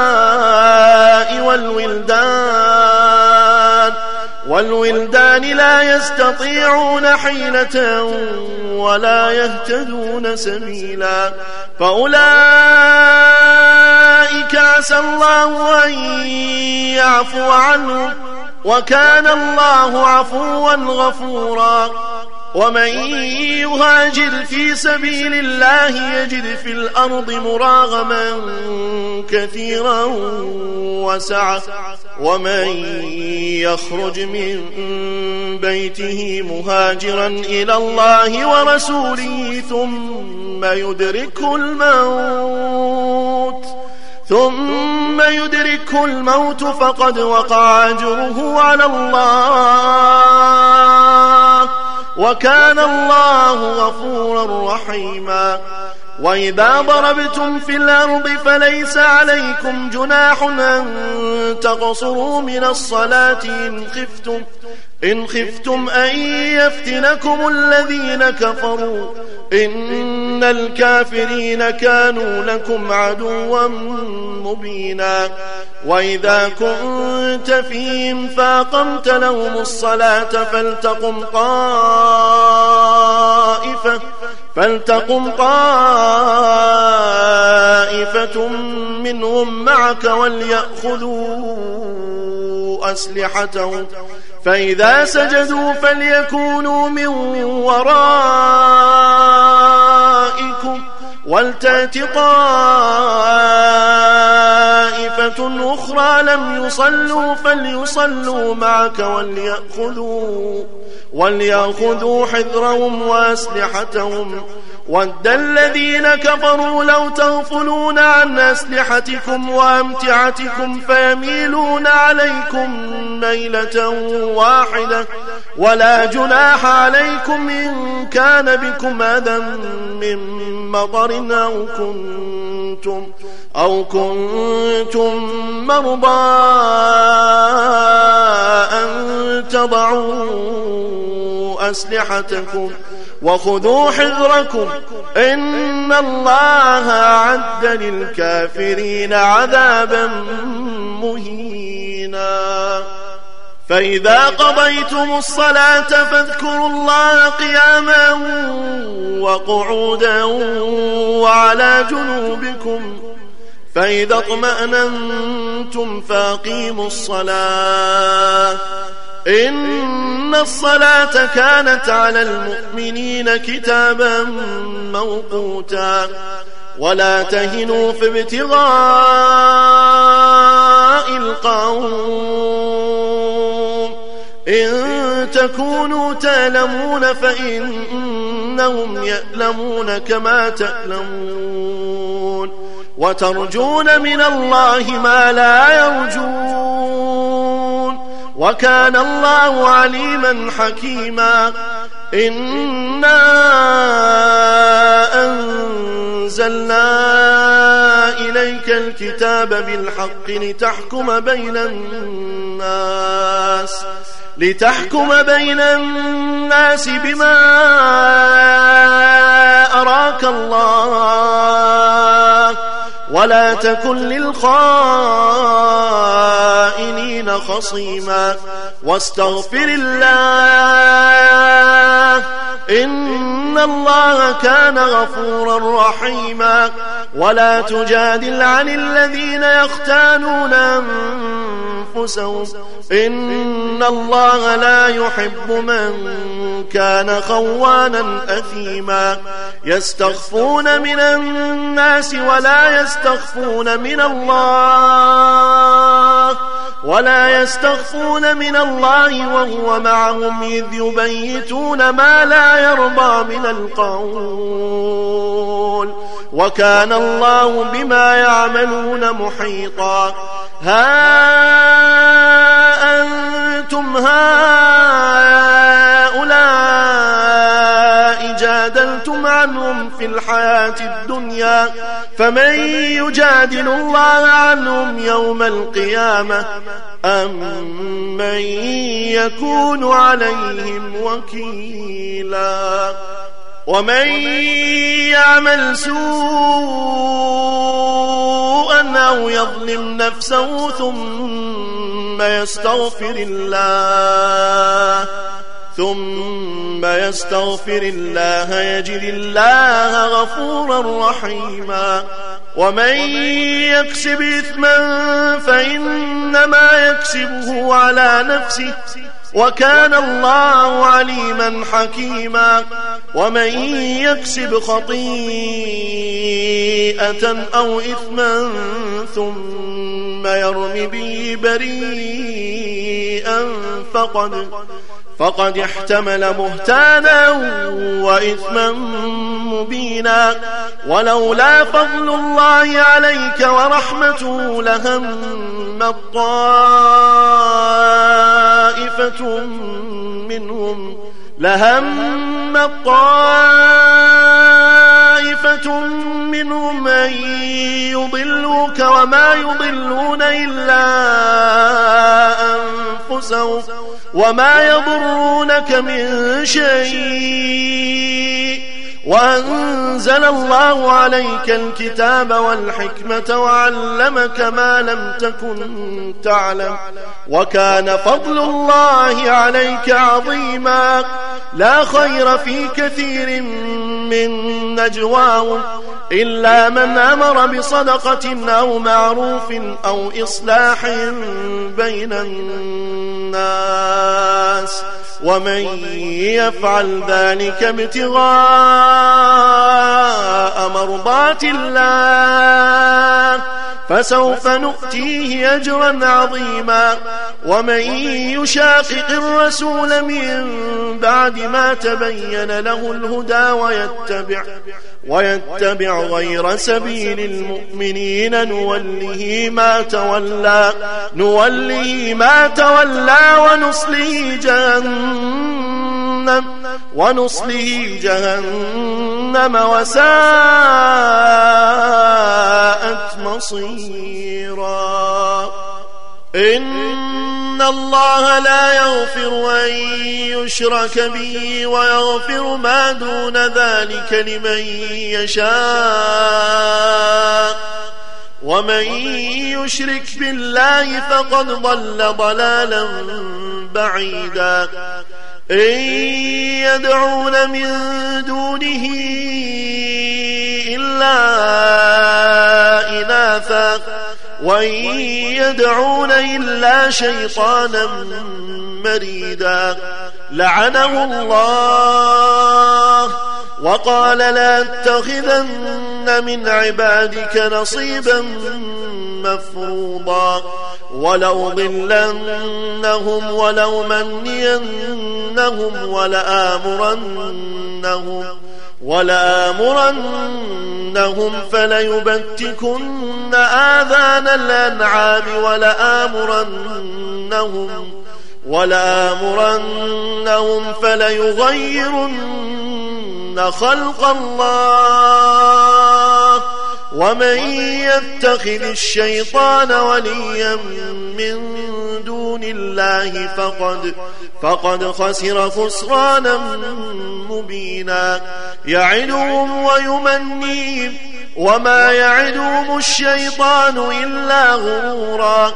والولدان والولدان لا يستطيعون حيلة ولا يهتدون سبيلا فأولئك عسى الله أن يعفو عنهم وكان الله عفوا غفورا. ومن يهاجر في سبيل الله يجد في الأرض مراغما كثيرا وسعة ومن يخرج من بيته مهاجرا إلى الله ورسوله ثم يدركه الموت ثم يدركه الموت فقد وقع أجره على الله وكان الله غفورا رحيما. وإذا ضربتم في الأرض فليس عليكم جناح أن تقصروا من الصلاة إن خفتم إن خفتم أن يفتنكم الذين كفروا إن الكافرين كانوا لكم عدوا مبينا. وإذا كنت فيهم فأقمت لهم الصلاة فلتقم طائفة فلتقم طائفة منهم معك وليأخذوا أسلحتهم فإذا سجدوا فليكونوا من ورائكم ولتأت طائفة أخرى لم يصلوا فليصلوا معك وليأخذوا وليأخذوا حذرهم وأسلحتهم ود الذين كفروا لو تغفلون عن أسلحتكم وأمتعتكم فيميلون عليكم ميلة واحدة ولا جناح عليكم إن كان بكم أذى من مطر أو كنتم أو كنتم مرضى أن تضعوا أسلحتكم وخذوا حذركم إن الله أعد للكافرين عذابا مهينا. فإذا قضيتم الصلاة فاذكروا الله قياما وقعودا وعلى جنوبكم فإذا اطمأننتم فأقيموا الصلاة إن الصلاة كانت على المؤمنين كتابا موقوتا. ولا تهنوا في ابتغاء القوم إن تكونوا تألمون فإنهم يألمون كما تألمون وترجون من الله ما لا يرجون وكان الله عليما حكيما. إنا أنزلنا إليك الكتاب بالحق لتحكم بين الناس لتحكم بين الناس بما أراك الله ولا تكن للخائنين الخائنين خصيما واستغفر الله إن الله كان غفورا رحيما ولا تجادل عن الذين يختانون أنفسهم إن الله لا يحب من كان خوانا أثيما يستخفون من الناس ولا يستخفون من الله ولا يستخفون من الله وهو معهم إذ يبيتون ما لا يرضى من القول وكان الله بما يعملون محيطا ها أنتم هؤلاء جادلتم عنهم في الحياة الدنيا فمن يجادل الله عنهم يوم القيامة أم من يكون عليهم وكيلا ومن يعمل سوءا أو يظلم نفسه ثم يستغفر الله ثم يستغفر الله يجد الله غفورا رحيما ومن يكسب إثما فإنما يكسبه على نفسه وكان الله عليما حكيما ومن يكسب خطيئة أو إثما ثم يرم به بريئا فقد فقد احتمل بهتانا وإثما مبينا ولولا فضل الله عليك ورحمته لهم طائفة منهم لهم طائفة منهم أن يضلوك وما يضلون إلا أنفسهم وما يضرونك من شيء وأنزل الله عليك الكتاب والحكمة وعلمك ما لم تكن تعلم وكان فضل الله عليك عظيما لا خير في كثير من نجواهم إلا من أمر بصدقة أو معروف أو إصلاح بين الناس ومن يفعل ذلك ابتغاء مرضات الله فسوف نؤتيه أجرا عظيما ومن يشاقق الرسول من بعد ما تبين له الهدى ويتبع ويتبع غير سبيل المؤمنين نوله ما تولى نوله ما تولى ونصله جهنم ونصله جهنم وساءت مصيرا إن الله لا يغفر أن يشرك به ويغفر ما دون ذلك لمن يشاء ومن يشرك بالله فقد ضل ضلالا بعيدا إن يدعون من دونه إلا إناثا وإن يدعون إلا شيطانا مريدا لعنه الله وقال لا اتخذن من عبادك نصيبا مفروضا ولأضلنهم ولأمنينهم ولآمرنهم ولآمرنهم فليبتكن آذان الأنعام ولآمرنهم ولآمرنهم فليغيرن خلق الله ومن يتخذ الشيطان وليا من دون الله فقد فقد خسر خسرانا مبينا يعدهم ويمنيهم وما يعدهم الشيطان إلا غرورا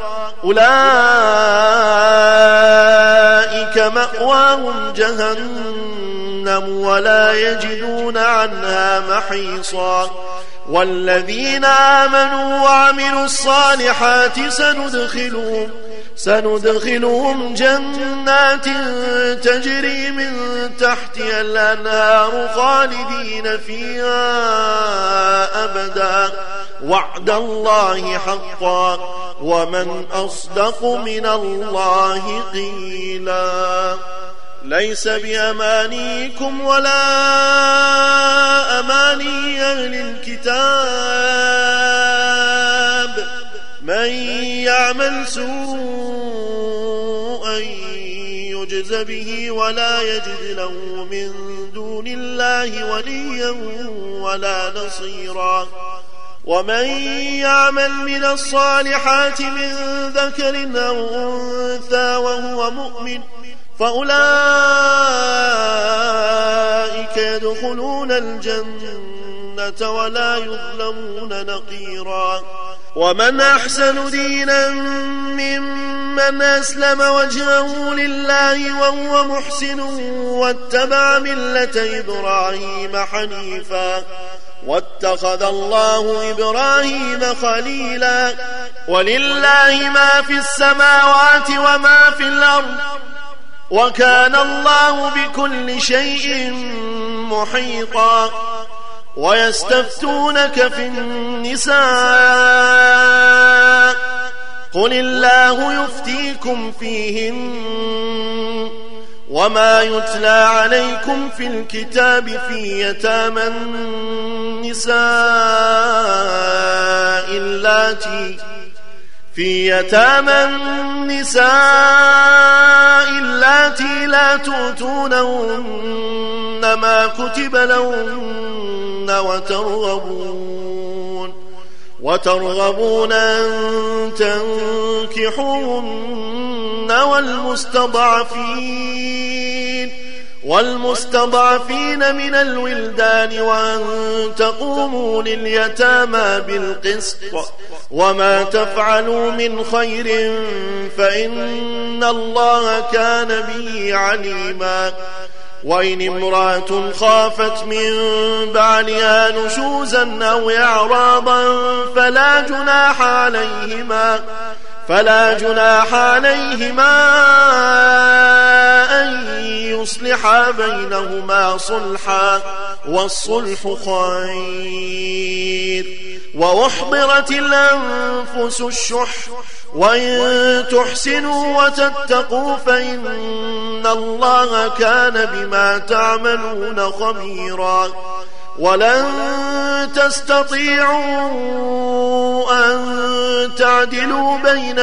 أولئك مأواهم جهنم ولا يجدون عنها محيصا والذين آمنوا وعملوا الصالحات سندخلهم سندخلهم جنات تجري من تحتها الأنهار خالدين فيها أبدا وعد الله حقا ومن أصدق من الله قيلا ليس بأمانيكم ولا أماني أهل الكتاب من يعمل سوءا يجز به ولا يجد له من دون الله وليا ولا نصيرا ومن يعمل من الصالحات من ذكر أو أنثى وهو مؤمن فأولئك يدخلون الجنة ولا يظلمون نقيرا ومن أحسن دينا ممن أسلم وجهه لله وهو محسن واتبع ملة إبراهيم حنيفا واتخذ الله إبراهيم خليلا ولله ما في السماوات وما في الأرض وكان الله بكل شيء محيطا ويستفتونك في النساء قل الله يفتيكم فيهن وما يتلى عليكم في الكتاب في يتامى النساء اللاتي في يتامى النساء اللاتي لا تؤتونهن ما كتب لهن وترغبون وترغبون أن تنكحوهن والمستضعفين والمستضعفين من الولدان وأن تقوموا لليتامى بالقسط وما تفعلوا من خير فإن الله كان به عليما وإن امرأة خافت من بعلها نشوزا أو إعراضا فلا جناح عليهما فلا جناح عليهما أن يصلحا بينهما صلحا والصلح خير وأحضرت الأنفس الشح وإن تحسنوا وتتقوا فإن الله كان بما تعملون خبيرا ولن تستطيعوا أن تعدلوا بين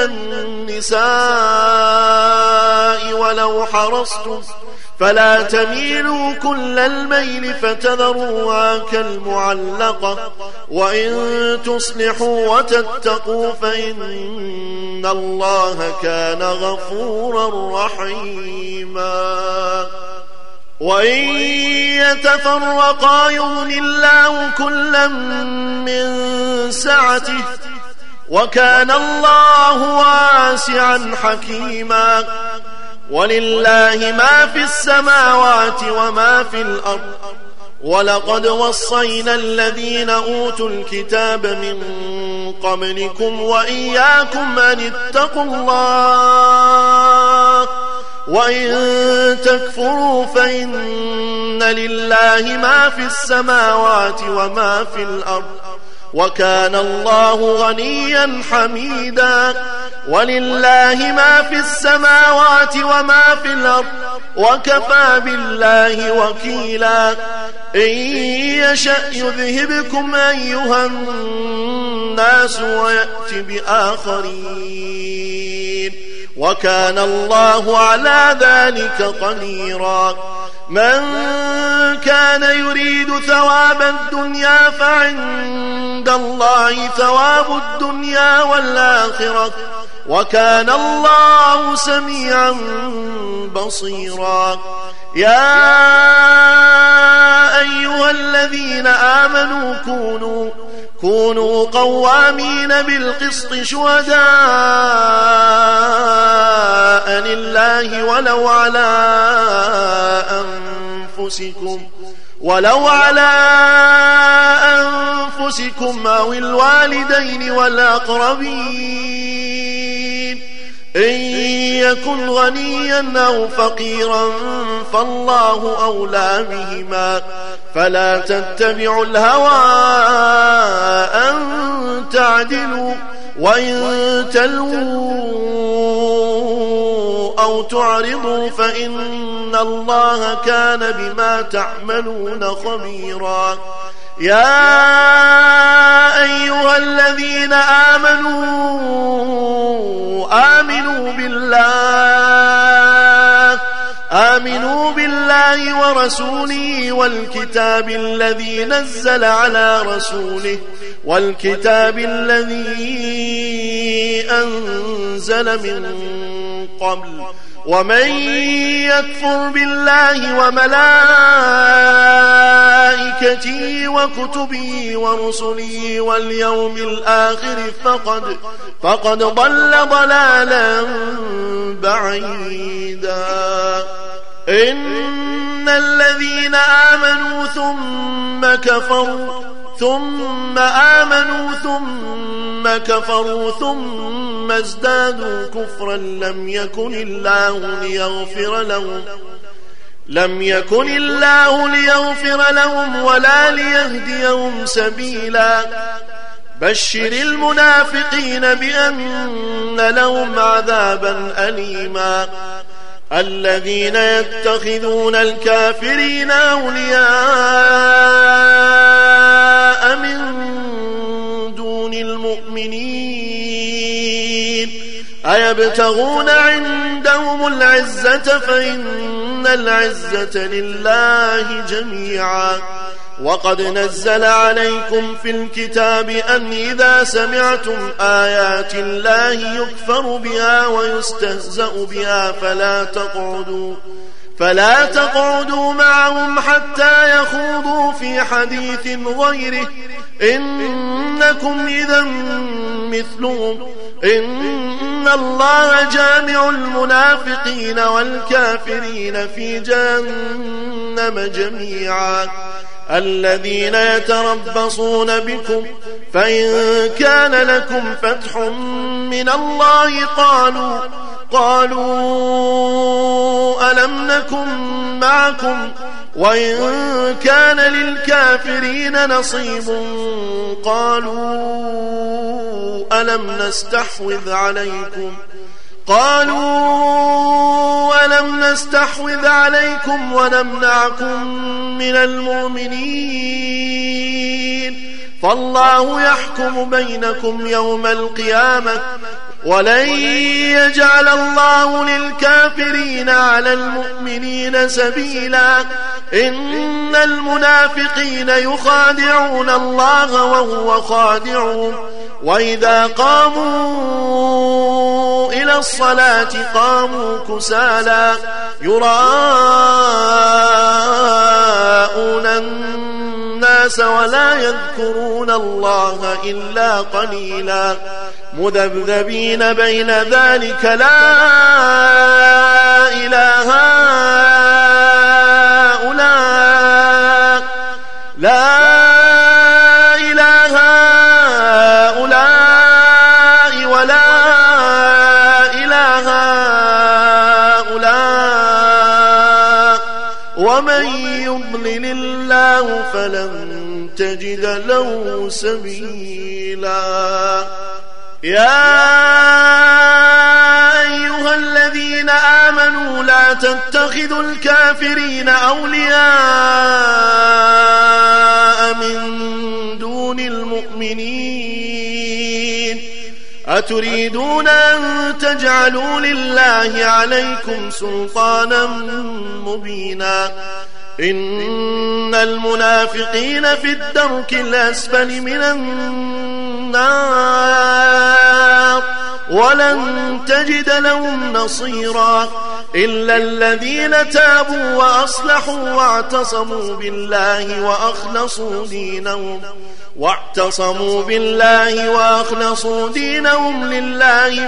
النساء ولو حرصتم فلا تميلوا كل الميل فتذروها كالمعلقة وإن تصلحوا وتتقوا فإن الله كان غفورا رحيما وإن يتفرقا يغن الله كلا من سعته وكان الله واسعا حكيما ولله ما في السماوات وما في الأرض ولقد وصينا الذين أوتوا الكتاب من قبلكم وإياكم أن اتقوا الله وإن تكفروا فإن لله ما في السماوات وما في الأرض وكان الله غنيا حميدا ولله ما في السماوات وما في الأرض وكفى بالله وكيلا إن يشأ يذهبكم أيها الناس ويأت بآخرين وكان الله على ذلك قديرا من كان يريد ثواب الدنيا فعند الله ثواب الدنيا والآخرة وكان الله سميعا بصيرا يا أيها الذين آمنوا كونوا كونوا قوامين بالقسط شهداء لله ولو على أنفسكم ولو على أنفسكم أو الوالدين والأقربين إن يكن غنيا أو فقيرا فالله أولى بهما فلا تتبعوا الهوى أن تعدلوا وإن تلووا أو تعرضوا فإن الله كان بما تعملون خبيرا. يا أيها الذين آمنوا آمنوا بالله آمنوا بالله ورسوله والكتاب الذي نزل على رسوله والكتاب الذي أنزل من قبل ومن يكفر بالله وملائكته وكتبه ورسله واليوم الآخر فقد فقد ضل ضلالا بعيدا. إن الذين آمنوا ثم كفروا ثم آمنوا ثم كفروا ثم ازدادوا كفرا لم يكن الله ليغفر لهم لم يكن الله ليغفر لهم ولا ليهديهم سبيلا. بشر المنافقين بأن لهم عذابا أليما. الذين يتخذون الكافرين أولياء من دون المؤمنين أيبتغون عندهم العزة فإن العزة لله جميعا. وقد نزل عليكم في الكتاب أن إذا سمعتم آيات الله يكفر بها ويستهزأ بها فلا تقعدوا فلا تقعدوا معهم حتى يخوضوا في حديث غيره إنكم إذا مثلهم إن الله جامع المنافقين والكافرين في جهنم جميعا. الذين يتربصون بكم فإن كان لكم فتح من الله قالوا قالوا ألم نكن معكم وإن كان للكافرين نصيب قالوا ألم نستحوذ عليكم قالوا ألم نستحوذ عليكم ونمنعكم من المؤمنين فالله يحكم بينكم يوم القيامة ولن يجعل الله للكافرين على المؤمنين سبيلا. إن المنافقين يخادعون الله وهو خادعهم وإذا قاموا إلى الصلاة قاموا كسالى يراءون الناس ولا يذكرون الله إلا قليلا مذبذبين بين ذلك لا إله هؤلاء لا إله هؤلاء ولا إله هؤلاء ومن يضلل الله فلن تجد له سبيلا. يا أيها الذين آمنوا لا تتخذوا الكافرين أولياء من دون المؤمنين أتريدون أن تجعلوا لله عليكم سلطانا مبينا. إن المنافقين في الدرك الأسفل من النار ولن تجد لهم نصيرا إلا الذين تابوا وأصلحوا واعتصموا بالله وأخلصوا دينهم واعتصموا بالله وأخلصوا دينهم لله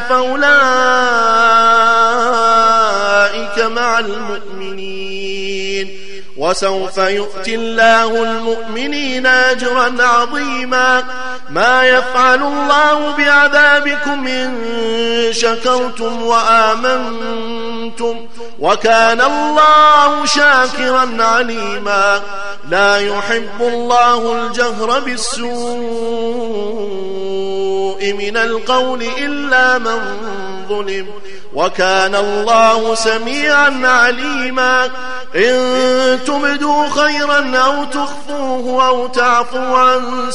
فأولئك مع المؤمنين وسوف يؤتي الله المؤمنين أجرا عظيما ما يفعل الله بعذابكم إن شكرتم وآمنتم وكان الله شاكرا عليما لا يحب الله الجهر بالسوء من القول إلا من ظلم وكان الله سميعا عليما إن تبدوا خيرا أو تخفوه أو تعفوا عن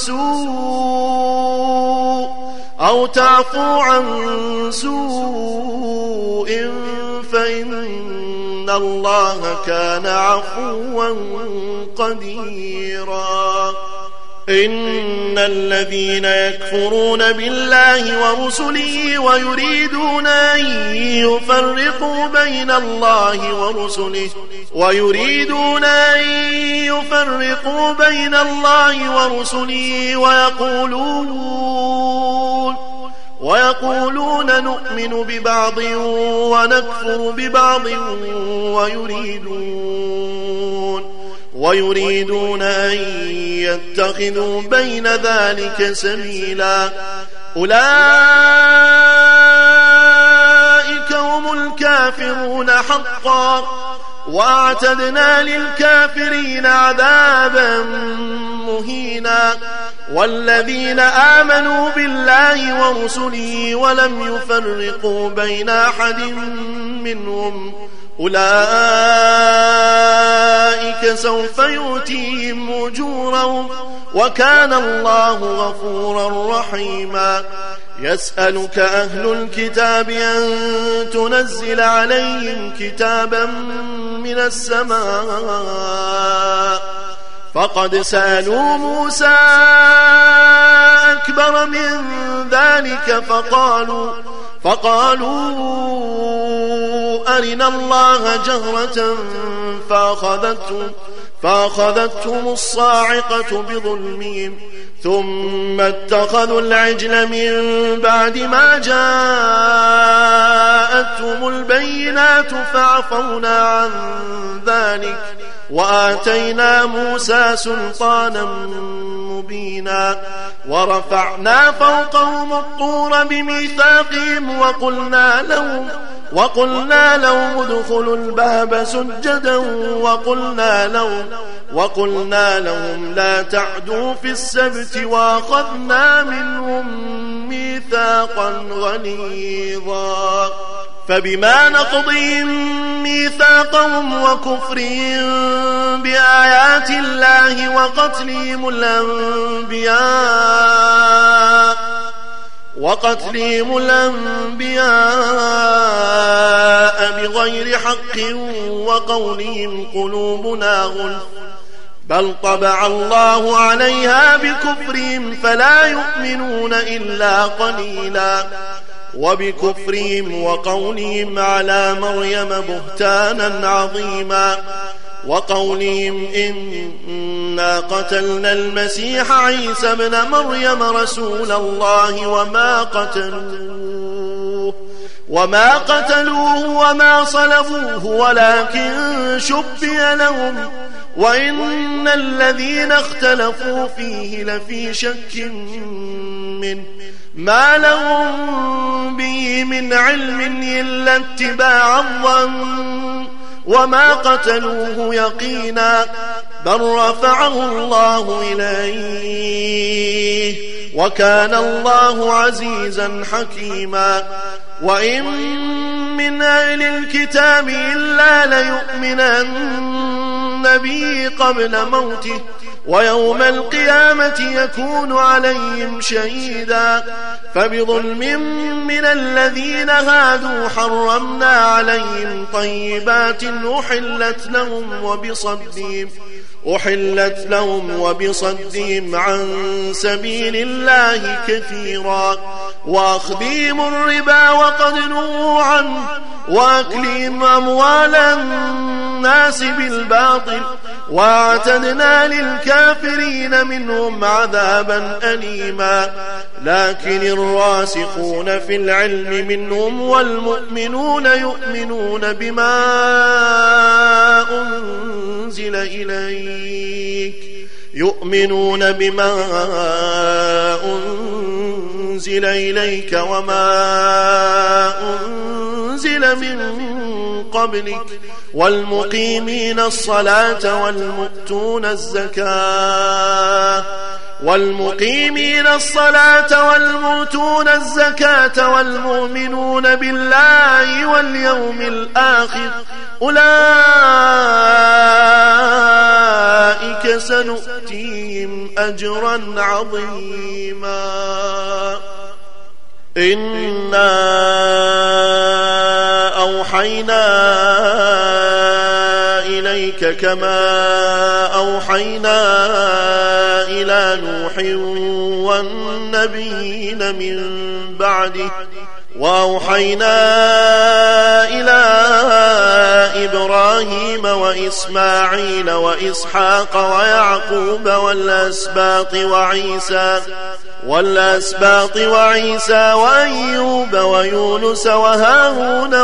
سوء أو تعفوا عن سوء فإن الله كان عفوا قديرا إن الذين يكفرون بالله ورسله ويريدون أن يفرقوا بين الله ورسله ويريدون أن يفرقوا بين الله ورسله ويقولون ويقولون نؤمن ببعض ونكفر ببعض ويريدون ويريدون أن يتخذوا بين ذلك سبيلا أولئك هم الكافرون حقا وأعتدنا للكافرين عذابا مهينا والذين آمنوا بالله ورسله ولم يفرقوا بين أحد منهم أولئك سوف يؤتيهم أجورهم وكان الله غفورا رحيما يسألك أهل الكتاب أن تنزل عليهم كتابا من السماء فقد سألوا موسى أكبر من ذلك فقالوا فقالوا أرنا الله جهرة فأخذتهم, فأخذتهم الصاعقة بظلمهم ثم اتخذوا العجل من بعد ما جاءتهم البينات فعفونا عن ذلك وآتينا موسى سلطانا مبينا ورفعنا فوقهم الطور بميثاقهم وقلنا لهم وقلنا لهم ادخلوا الباب سجدا وقلنا لهم وقلنا لهم لا تعدوا في السبت وأخذنا منهم ميثاقا غليظا فبما نقضهم ميثاقهم وكفرهم بآيات الله وقتلهم الأنبياء وقتلهم الأنبياء بغير حق وقولهم قلوبنا غلف بل طبع الله عليها بكفرهم فلا يؤمنون إلا قليلا وبكفرهم وقولهم على مريم بهتانا عظيما وقولهم إنا قتلنا المسيح عيسى ابن مريم رسول الله وما قتلوه وما قتلوه وما صلبوه ولكن شبه لهم وإن الذين اختلفوا فيه لفي شك منه ما لهم به من علم إلا اتباع الظن وما قتلوه يقينا بل رفعه الله إليه وكان الله عزيزا حكيما وإن من أهل الكتاب إلا ليؤمنن به قبل موته ويوم القيامة يكون عليهم شهيدا فبظلم من الذين هادوا حرمنا عليهم طيبات أحلت لهم وبصدهم أحلت لهم وبصدهم عن سبيل الله كثيرا وأخذهم الربا وقد نهوا عنه وأكلهم أموال الناس بالباطل واعتدنا للكافرين منهم عذابا أليما. لكن الراسخون في العلم منهم والمؤمنون يؤمنون بما أنزل إليك يؤمنون بما أنزل إليك وما أنزل من قبلك والمقيمين الصلاة والمؤتون الزكاة والمقيمين الصلاة والمؤتون الزكاة والمؤمنون بالله واليوم الآخر أولئك سنؤتيهم أجرا عظيما. إنا أوحينا إليك كما أوحينا إلى نوح والنبيين من بعده وأوحينا إلى إبراهيم وإسماعيل وإسحاق ويعقوب والأسباط وعيسى والأسباط وعيسى وأيوب ويونس وهارون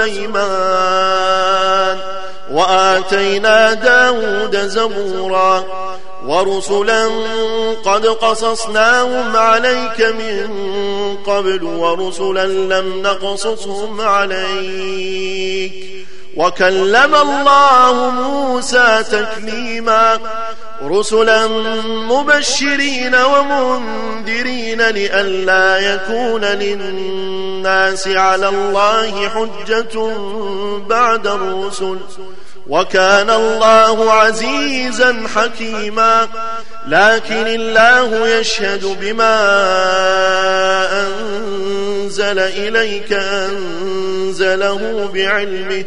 وسليمان وآتينا داود زبورا ورسلا قد قصصناهم عليك من قبل ورسلا لم نقصصهم عليك وكلم الله موسى تكليما. رسلا مبشرين ومنذرين لئلا يكون للناس على الله حجة بعد الرسل وكان الله عزيزا حكيما. لكن الله يشهد بما أنزل إليك أنزله بعلمه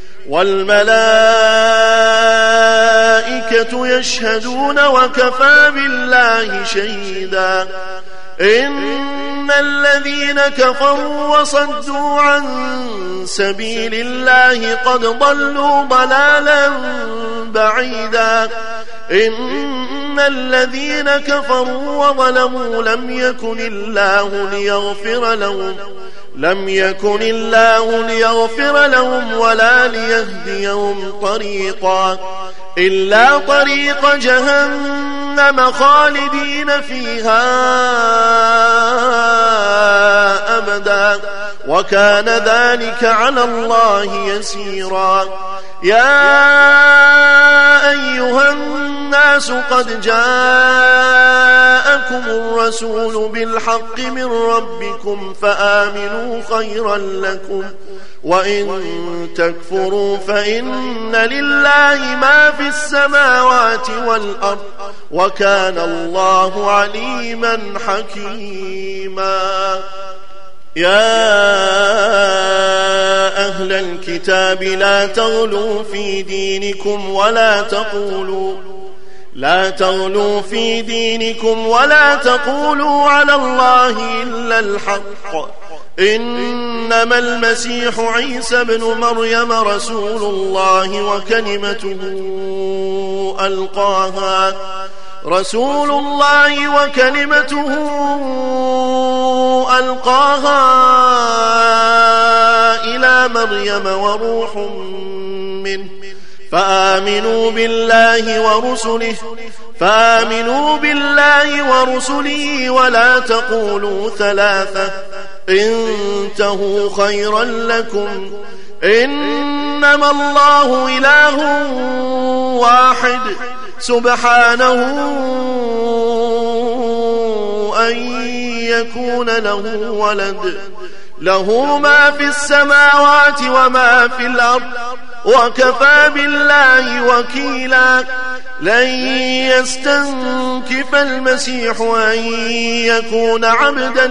والملائكة يشهدون وكفى بالله شهيدا. إن الذين كفروا وصدوا عن سبيل الله قد ضلوا ضلالا بعيدا. إن الذين كفروا وظلموا لم يكن الله ليغفر لهم لم يكن الله ليغفر لهم ولا ليهديهم طريقا إلا طريق جهنم خالدين فيها أبدا وكان ذلك على الله يسيرا. يا أيها الناس قد جاءكم الرسول بالحق من ربكم فآمنوا خيرا لكم وإن تكفروا فإن لله ما في السماوات والأرض وكان الله عليما حكيما. يا أهل الكتاب لا تغلوا في دينكم ولا تقولوا لا تغلوا في دينكم ولا تقولوا على الله إلا الحق إنما المسيح عيسى بن مريم رسول الله وكلمته ألقاها رسول الله وكلمته ألقاها إلى مريم وروح منه فآمنوا بالله ورسله فآمنوا بالله ورسله ولا تقولوا ثلاثة انتهوا خيرا لكم إنما الله إله واحد سبحانه أن يكون له ولد له ما في السماوات وما في الأرض وكفى بالله وكيلا. لن يستنكف المسيح أن يكون عبدا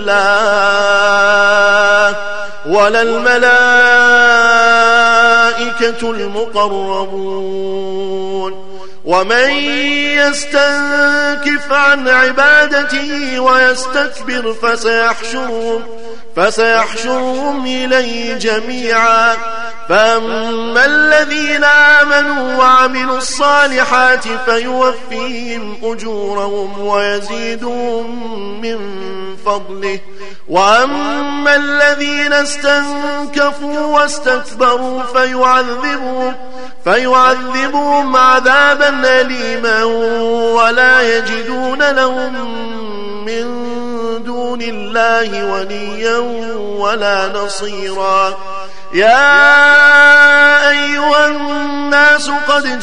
لله ولا الملائكة المقربون ومن يستنكف عن عبادته ويستكبر فسيحشرهم, فسيحشرهم إليه جميعا. فأما الذين آمنوا وعملوا الصالحات فيوفيهم أجورهم ويزيدهم من فضله. وأما الذين استنكفوا واستكبروا فيعذبهم, فيعذبهم عذابا أليما ولا يجدون لهم من دون الله وليا ولا نصيرا. يا أيها الناس قد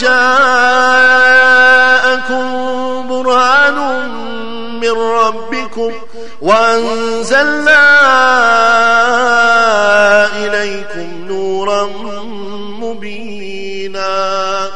جاءكم برهان من ربكم وأنزلنا إليكم نورا مبينا.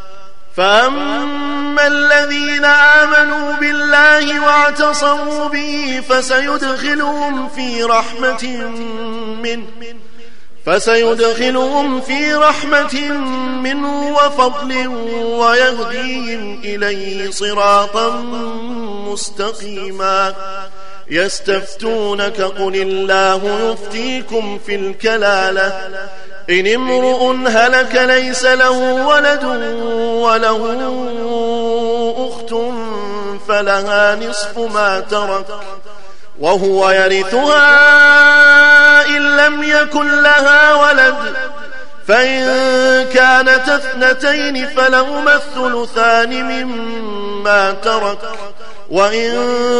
فأما الذين آمنوا بالله واعتصموا به فسيدخلهم في رحمة منه فسيدخلهم في رحمة منه وفضل ويهديهم إليه صراطا مستقيما. يستفتونك قل الله يفتيكم في الكلالة إن امرؤ هلك ليس له ولد وله أخت فلها نصف ما ترك وهو يرثها إن لم يكن لها ولد، فإن كانت اثنتين فلهما الثلثان مما ترك، وإن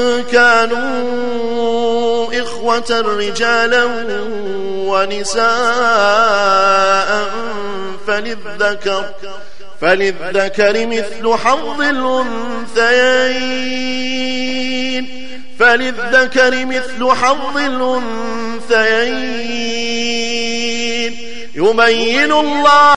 كانوا إخوة رجالا ونساء فللذكر فللذكر مثل حظ الأنثيين فللذكر مثل حظ الأنثيين يبين الله